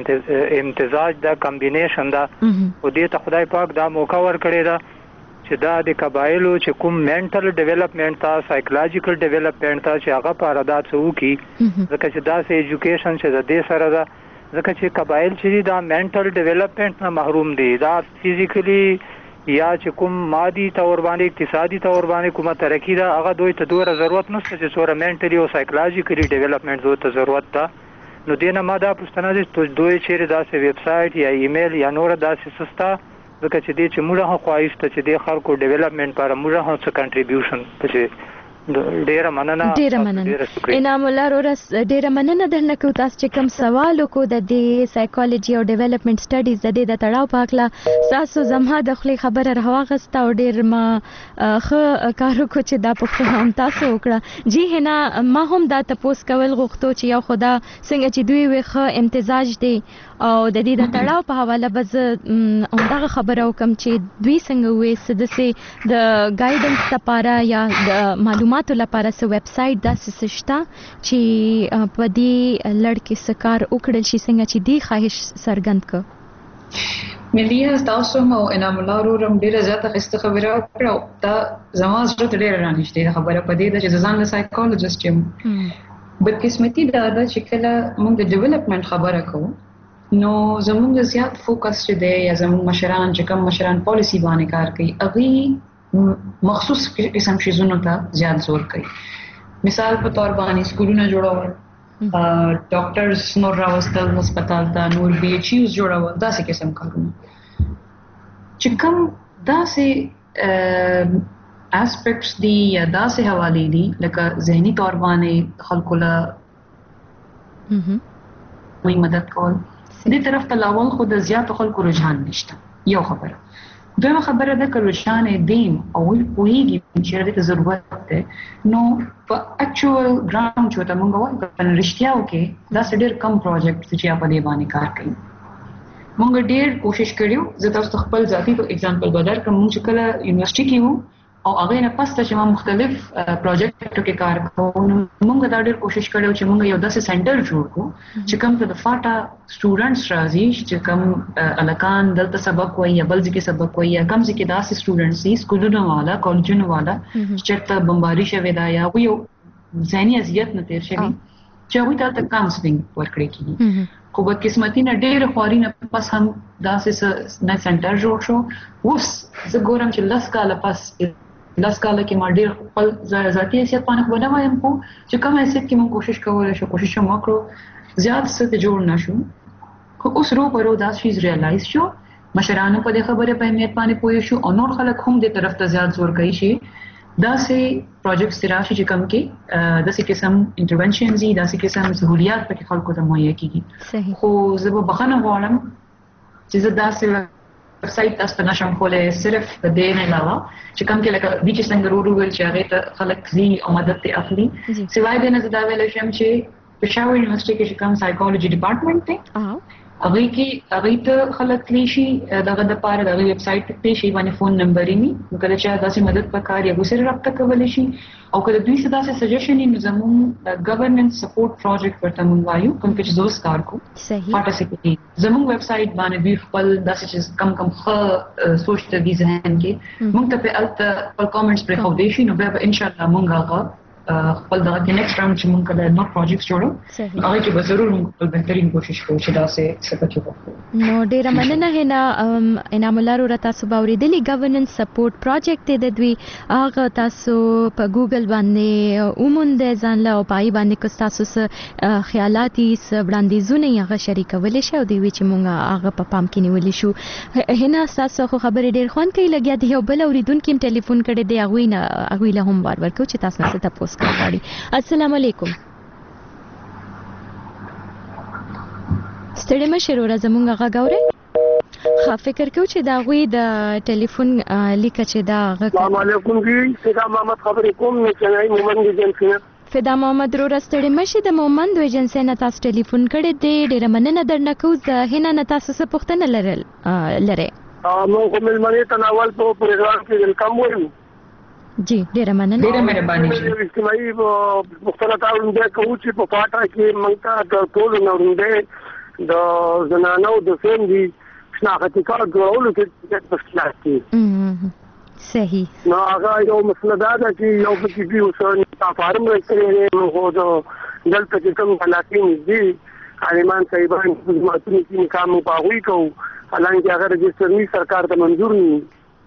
امتزاج ده، کمبینیشن ده، او دې ته خدای پاک دا موقع ورکړی ده چې دا د قبایلو چې کوم مینټل ډیولپمنٹ تا سایکولوژیکل ډیولپمنٹ تا چې هغه په اړه دا څه وکړي، ځکه چې دا سه ایجوکیشن چې د دې سره ده، ځکه چې قبایل چې دا مینټل ډیولپمنٹ نه محروم دي، دا فزیکلی یا چې کوم مادي تور باندې اقتصادي تور باندې کومه ترقی ده، هغه دوی ته دوره ضرورت نشته چې څوره مینټلی او سایکولوژیکلی ډیولپمنٹ دوی ته ضرورت ده. نو دینه ما دا پوښتنه ده چې دوی چیرې داسې ویب سایټ یا ایمیل یا نور داسې سستا، ځکه چې دې چې موږ هم خواهشته چې د خلکو ډیولپمنٹ لپاره موږ هم څه کنټریبیوشن پکې. ډیره مننه. ډیره مننه انعام الله رورس، ډیره مننه درنه کو تاسو چې کوم سوال کو د دې سایکولوژي او ډیولپمنٹ سټډیز د دې د تړاو پاکله تاسو زمها د خپل خبره راوغسته او ډیر ما خو کارو کو چې دا پوښتنه هم تاسو وکړه. جی هنا ما هم دا تاسو کول غوښتو چې یو خدا څنګه چې دوی وخه امتزاج دی او د دې د تړاو په حواله بز همدغه خبره وکم چې دوی څنګه وې سدسه د ګایډنس لپاره یا د معلومات لپاره سو ویب سټ داسې شته چې په دې لړکې سکار وکړل شي څنګه چې دی خواهش سرګند ک ملي تاسو مو انعام الله رورم ډیره زیاته خسته خبره کړو. دا زموږ ډېر ډېر رانیشته خبره پدې ده چې ځان له سایکولوژیست یم، بدقسمتي دا ده چې کله موږ د ډیولپمنٹ خبره کوو نو زموږ زیات فوکس چې دی یا زموږ مشران چې کوم مشران پالیسی باندې کار کوي هغه مخصوص قسم شیزونو ته زیات زور کوي. مثال په تور باندې سکولونه جوړول، ډاکټرز نور راوستل هسپتال ته، نور بي ایچ یوز جوړول، داسې قسم کارونه چې کوم داسې اسپیکټس دي یا داسې حوالې دي لکه ذهني تور باندې خلکو له وی مدد کول، دې طرف ته لاول خو د زیاتو خلکو رجحان نشته. یو خبره. دویمه خبره ده که رجحان دیم او پوهیږي چې دې ته ضرورت ده، نو په اکچوال ګراوند چې ته مونږ وایو په رښتیاو کې دا ډېر کم پروجیکټ چې په دې باندې کار کوي. مونږ ډېر کوشش کړیو، زه تاسو خپل ذاتی اگزامپل بدر کوم چې کله یونیورسيټي کې وو او هغه نه پسته چې ما مختلف پروجیکټو کې کار کوم، مونږ دا ډېر کوشش کړو چې مونږ یو داسې سنټر جوړ کړو چې کوم ته د فاټا سټوډنټس راځي چې کوم الکان دلته سبق وایي یا بل ځکه سبق وایي یا کوم ځکه داسې سټوډنټس دي سکولونو والا کالجونو والا چې ته بمباري شوی دا یا یو ځاني اذیت نه تیر شوی چې هغه ته کاونسلینګ ورکړي کیږي. خو په قسمتي نه ډېر خواري نه پس هم داسې نه سنټر جوړ شو. اوس زه ګورم چې لس کاله پس لس کاله کې ما ډېر خپل ذاتي حیثیت باندې خبره وایم خو چې کوم حیثیت کې موږ کوشش کولی شو کوشش هم وکړو زیات څه ته جوړ نه شو. خو اوس رو پرو دا شیز ریالایز شو، مشرانو په دې خبره په اهمیت باندې پوه شو او نور خلک هم دې طرف ته زیات زور کوي چې داسې پروجیکټس راشي چې کوم کې داسې قسم انټرونشنز دي، داسې قسم سہولیات پکې خلکو ته مهیا کیږي. خو زه به بخښنه غواړم چې زه داسې ویب سایټ تاسو ته نشم کولی صرف د دې نه علاوه چې کوم کې لکه دوی چې څنګه ورو ویل چې هغې ته خلک ځي او مدد ترې اخلي. سوای دې نه زه دا ویلی شم چې پېښور یونیورسټي کې چې کوم سایکولوژي ډپارټمنټ دی هغوی کې هغوی ته خلک تللی شي دغه دپاره د هغوی ویب سایټ ته تللی شي باندې فون نمبر یې وي، نو کله چې داسې مدد پکار یا هغوی سره رابطه کولی شي او که د دوی څه داسې سجیشن وي نو زموږ ګورننس سپورټ پروجیکټ ورته موږ وایو کوم کې چې زه اوس کار کوم پارټیسپیټ زموږ ویب سایټ باندې دوی خپل داسې چې کم کم ښه سوچ ته دي ذهن کې موږ ته پې هلته خپل کامنټس پرېښودی شي نو بیا به انشاءالله موږ هغه خپل دغه کې نیکسټ راوند چې موږ کله نو پروجیکټس جوړو هغه کې به ضرور موږ خپل بهترین کوشش کوو چې دا څه څه پکې نو ډیره مننه هنا انعام الله رو تاسو باورېدلی ګورننس سپورټ پروجیکټ دی د دوی هغه تاسو په ګوګل باندې اوموند ځان له او پای باندې کو تاسو سره خیالات یې وړاندیزونه یې هغه شریکول شي او دی چې موږ هغه په پام کې نیول شو هنا تاسو خو خبرې ډیر خوان کوي لګیا دی یو بل اوریدونکو ټلیفون کړي دی هغه نه هغه له هم بار ورکو چې تاسو نه تاسو کوي السلام علیکم ستړي مشه ورو زمونږ هغه غوړې خا فکر کو چې دا غوي د ټلیفون لیک چې دا غ السلام علیکم جی فدا محمد خبرې کوم نه چنای مومند ایجنسی فدا محمد رو رستړي مشه د مومند ایجنسی نه تاسو ټلیفون کړي دی ډیر مننه درنه کو زه هنا نه تاسو څه پوښتنه لرل لره نو کوم ملمنې تناول په پروګرام کې ویلکم وایو جی ډیر مننه ډیر مهرباني شي اجتماعي مختلف اړوند کوم چې په پاټا کې مونږ ته ټول نوړندې د زنانو د فهم دي شناختی کار جوړولو کې د پښتنه کې صحیح نو هغه یو مسله دا ده چې یو پکې دی اوس تا فارم راکړي نو هو د دلته چې کوم بلاکین دي عالمان صاحبان خدماتو کې کار پاوي کو حالانکه هغه رجستر نی سرکار ته منظور ني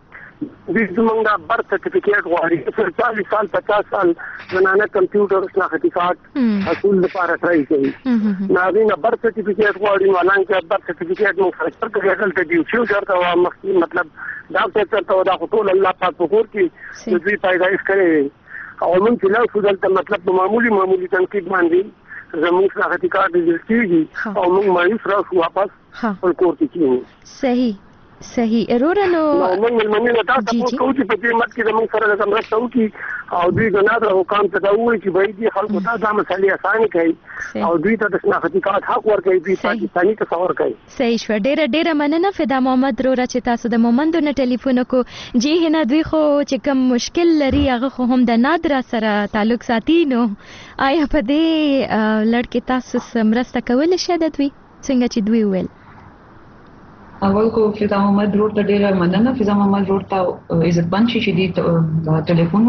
د زمونږه برث سرټیفیکیټ غواړي چې چالیس سال پچاس سال زنانه کمپیوټر شناختی کارت حاصل لپاره ترای کوي ناوینه برث سرټیفیکیټ غواړي حالانکه برث سرټیفیکیټ مو سرچ کوي دلته دی چې شرط مطلب دا څه ته دا ټول الله پاک په کور کې د دې پیدایش کړي او موږ چې له دلته مطلب معمولی معمولی تنقید باندې زموږ شناختی کارت رجسټریږي او موږ مایوس راځو واپس خپل کور کې کیږي صحیح صحیح ارورانو موږ ملمنه تاسو په کوم چې په دې مت کې موږ سره د مرسته وکي او دوی غنادر حکام ته دا وایي چې باید دي خلکو ته دا مسلې اسانه کوي او دوی ته د شناختی کارت حق ورکوي دوی پاکستاني تصور کوي صحیح شو ډیره ډیره مننه فدا محمد رو چې تاسو د مومندو نه ټلیفون کو جی هنا دوی خو چې کوم مشکل لري هغه خو هم د نادر سره تعلق ساتي نو آیا په دې لړ کې تاسو مرسته کول شي د دوی څنګه چې دوی ویل اول کو فضا محمد روډ ته ډیره مننه فضا محمد روډ ته عزت بند شي چې دی ټلیفون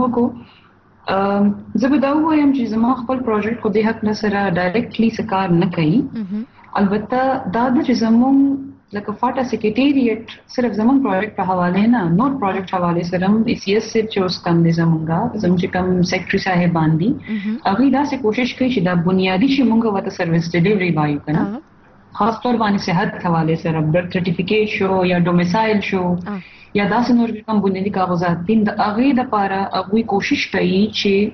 وکړو زه به دا وایم چې زما خپل پروجیکټ کو د حق نه سره ډایرکټلی سکار نه کوي البته دا د زموږ لکه فاټا سیکریټریټ صرف زموږ پروجیکټ په حواله نه نوٹ پروجیکټ حواله سره ای سی ایس سیب چې اوس کم دي زموږه زموږ کم سیکریټری صاحب باندې هغه دا څه کوشش کوي چې دا بنیادی شي موږ وته سرویس ډیلیوري وایو کنه خاص طور باندې صحت حواله سره برث سرټیفیکیټ شو یا ډومیسایل شو یا داسې نور کوم بنیادی کاغذات دین د هغه د لپاره هغه کوشش کوي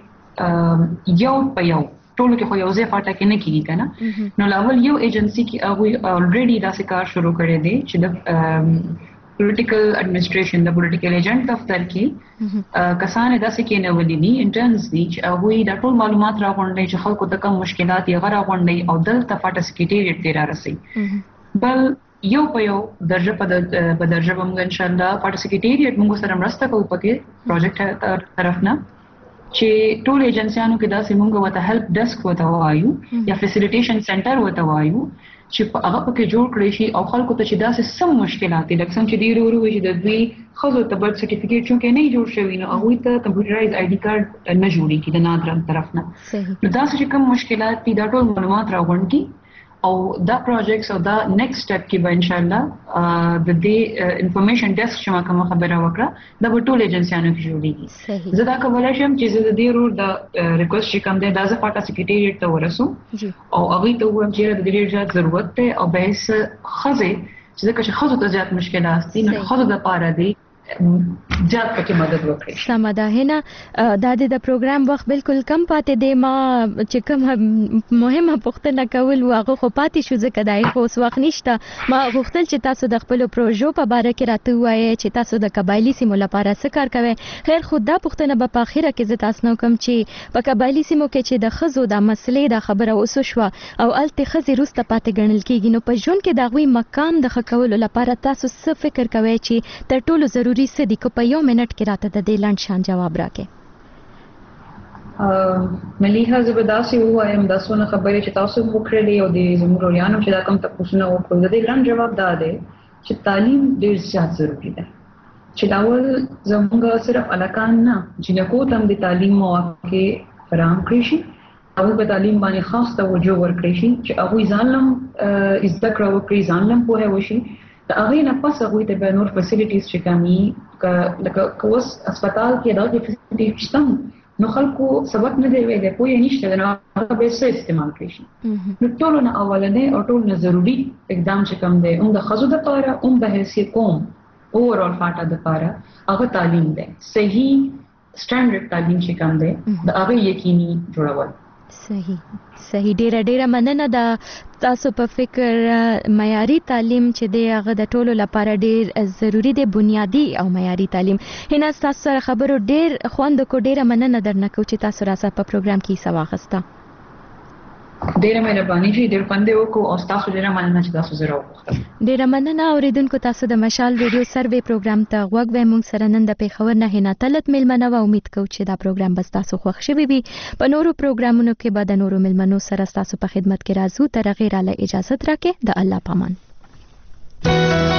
چې یو په یو ټول کې خو یو ځای فاټا کې نه کیږي کنه نو لاول یو ایجنسی کې هغه الریډي داسې کار شروع کړی دی چې د پولیټیکل اډمنسټریشن د پولیټیکل ایجنټ دفتر کې کسان داسې کې نه ولې دي انټرنز دي چې هغه د ټول معلومات راغونډي چې خلکو ته کوم مشکلات یې غره غونډي او دلته فاټا سیکریټریټ ته راسي بل یو په یو درجه په درجه موږ ان شاء الله فاټا سیکریټریټ موږ سره مرسته کوو پکې پروجیکټ طرف نه چې ټول ایجنسیانو کې داسې موږ وته هیلپ ډیسک وته وایو یا فیسیلیټیشن سنټر وته وایو چې هغه پکې جوړ کړی شي او خلکو ته چې داسې سم مشکلات دي لکه څنګه چې دی ورو ورو چې د دوی خزو ته برث سرټیفیکیټ چې نه جوړ شوی نو هغه ته کمپیوټرایز آی ډي کارت نه جوړیږي د نادر طرف نه نو داسې کوم مشکلات دي دا ټول معلومات راغونډ کی او دا پروجیکټس او دا نیکسټ سټپ کې به ان شاء الله د دې انفارمیشن ډیسک چې ما کوم خبره وکړه دا به ټول ایجنسیانو کې جوړیږي زه دا کولای شم چې زه د دې رور د ریکوست چې کوم دی دا زه فاټا سیکریټریټ ته ورسوم او هغه ته وایم چې د دې ډېر ضرورت دی او به هیڅ خزه چې ځکه چې خزو ته زیات مشکلات دي نو خزو د پاره دی جات پکې مدد وکړي سمه ده هنا د د پروګرام وخت بالکل کم پاتې دی ما چې کوم مهمه پوښتنه کول واغه خو پاتې شو ځکه دای خو وخت نشته ما غوښتل چې تاسو د خپل پروژو په اړه کې راته وایي چې تاسو د قبایلی سیمو لپاره څه کار کوئ خیر خو دا پوښتنه به په اخیره کې زه تاسو نو کوم چې په قبایلی سیمو کې چې د خزو د مسلې د خبره اوسو شو او الته خزي روسته پاتې ګڼل کیږي نو په ژوند کې د غوي مقام د خکولو لپاره تاسو څه فکر کوئ چې تر ټولو ضروري څه دي کو په یو منټ کې راته د دې لاند شان جواب راکې مليحه زبرداسي وایم دا څونه خبرې چې تاسو وکړلې او د زموږ چې دا کوم تاسو نه وکړل د دې لاند جواب دا دی چې تعلیم ډېر زیات ضروری ده چې دا ول زموږ صرف الکان نه چې نکو تم د تعلیم موقع فراهم کړی شي هغه په تعلیم باندې خاص توجه ورکړي شي چې هغه ځانلم زده کړه وکړي ځانلم په هوه شي دا هغه نه پس هغه ته به نور فیسیلیټیز چې کمی لکه کوس هسپتال کې دا د فیسیلیټیز شته نو خلکو سبق نه دی ویل کوی نشته نو هغه به څه استعمال کړي شي نو ټول نه اولنې او ټول نه ضروری اقدام چې کم دی هم د خزو د لپاره هم د حیثیت کوم اوورال فاټا د لپاره هغه تعلیم دی صحیح سټانډرډ تعلیم چې کم دی دا هغه یقیني جوړول صحیح صحیح ډیره ډیره مننه دا تاسو په فکر معیاري تعلیم چې دی هغه د ټولو لپاره ډیر ضروری دی بنیادی او معیاري تعلیم هینا تاسو سره خبرو ډیر خوند کو ډیره مننه درنه کو چې تاسو راځه په پروګرام کې سوا غستا ډیره مهرباني چې ډیر خوند وکړو او تاسو ډیره مننه چې تاسو زره وخت ډیره مننه اوریدونکو تاسو د مشال ریډیو سروې پروګرام ته غوږ وای مونږ سره نن د پیښور نه هینا تلت ملمنه و امید کوم چې دا پروګرام بس تاسو خوښ شوي وي په نورو پروګرامونو کې به د نورو ملمنو سره تاسو په خدمت کې راځو تر غیر له اجازه ترکه د الله پامان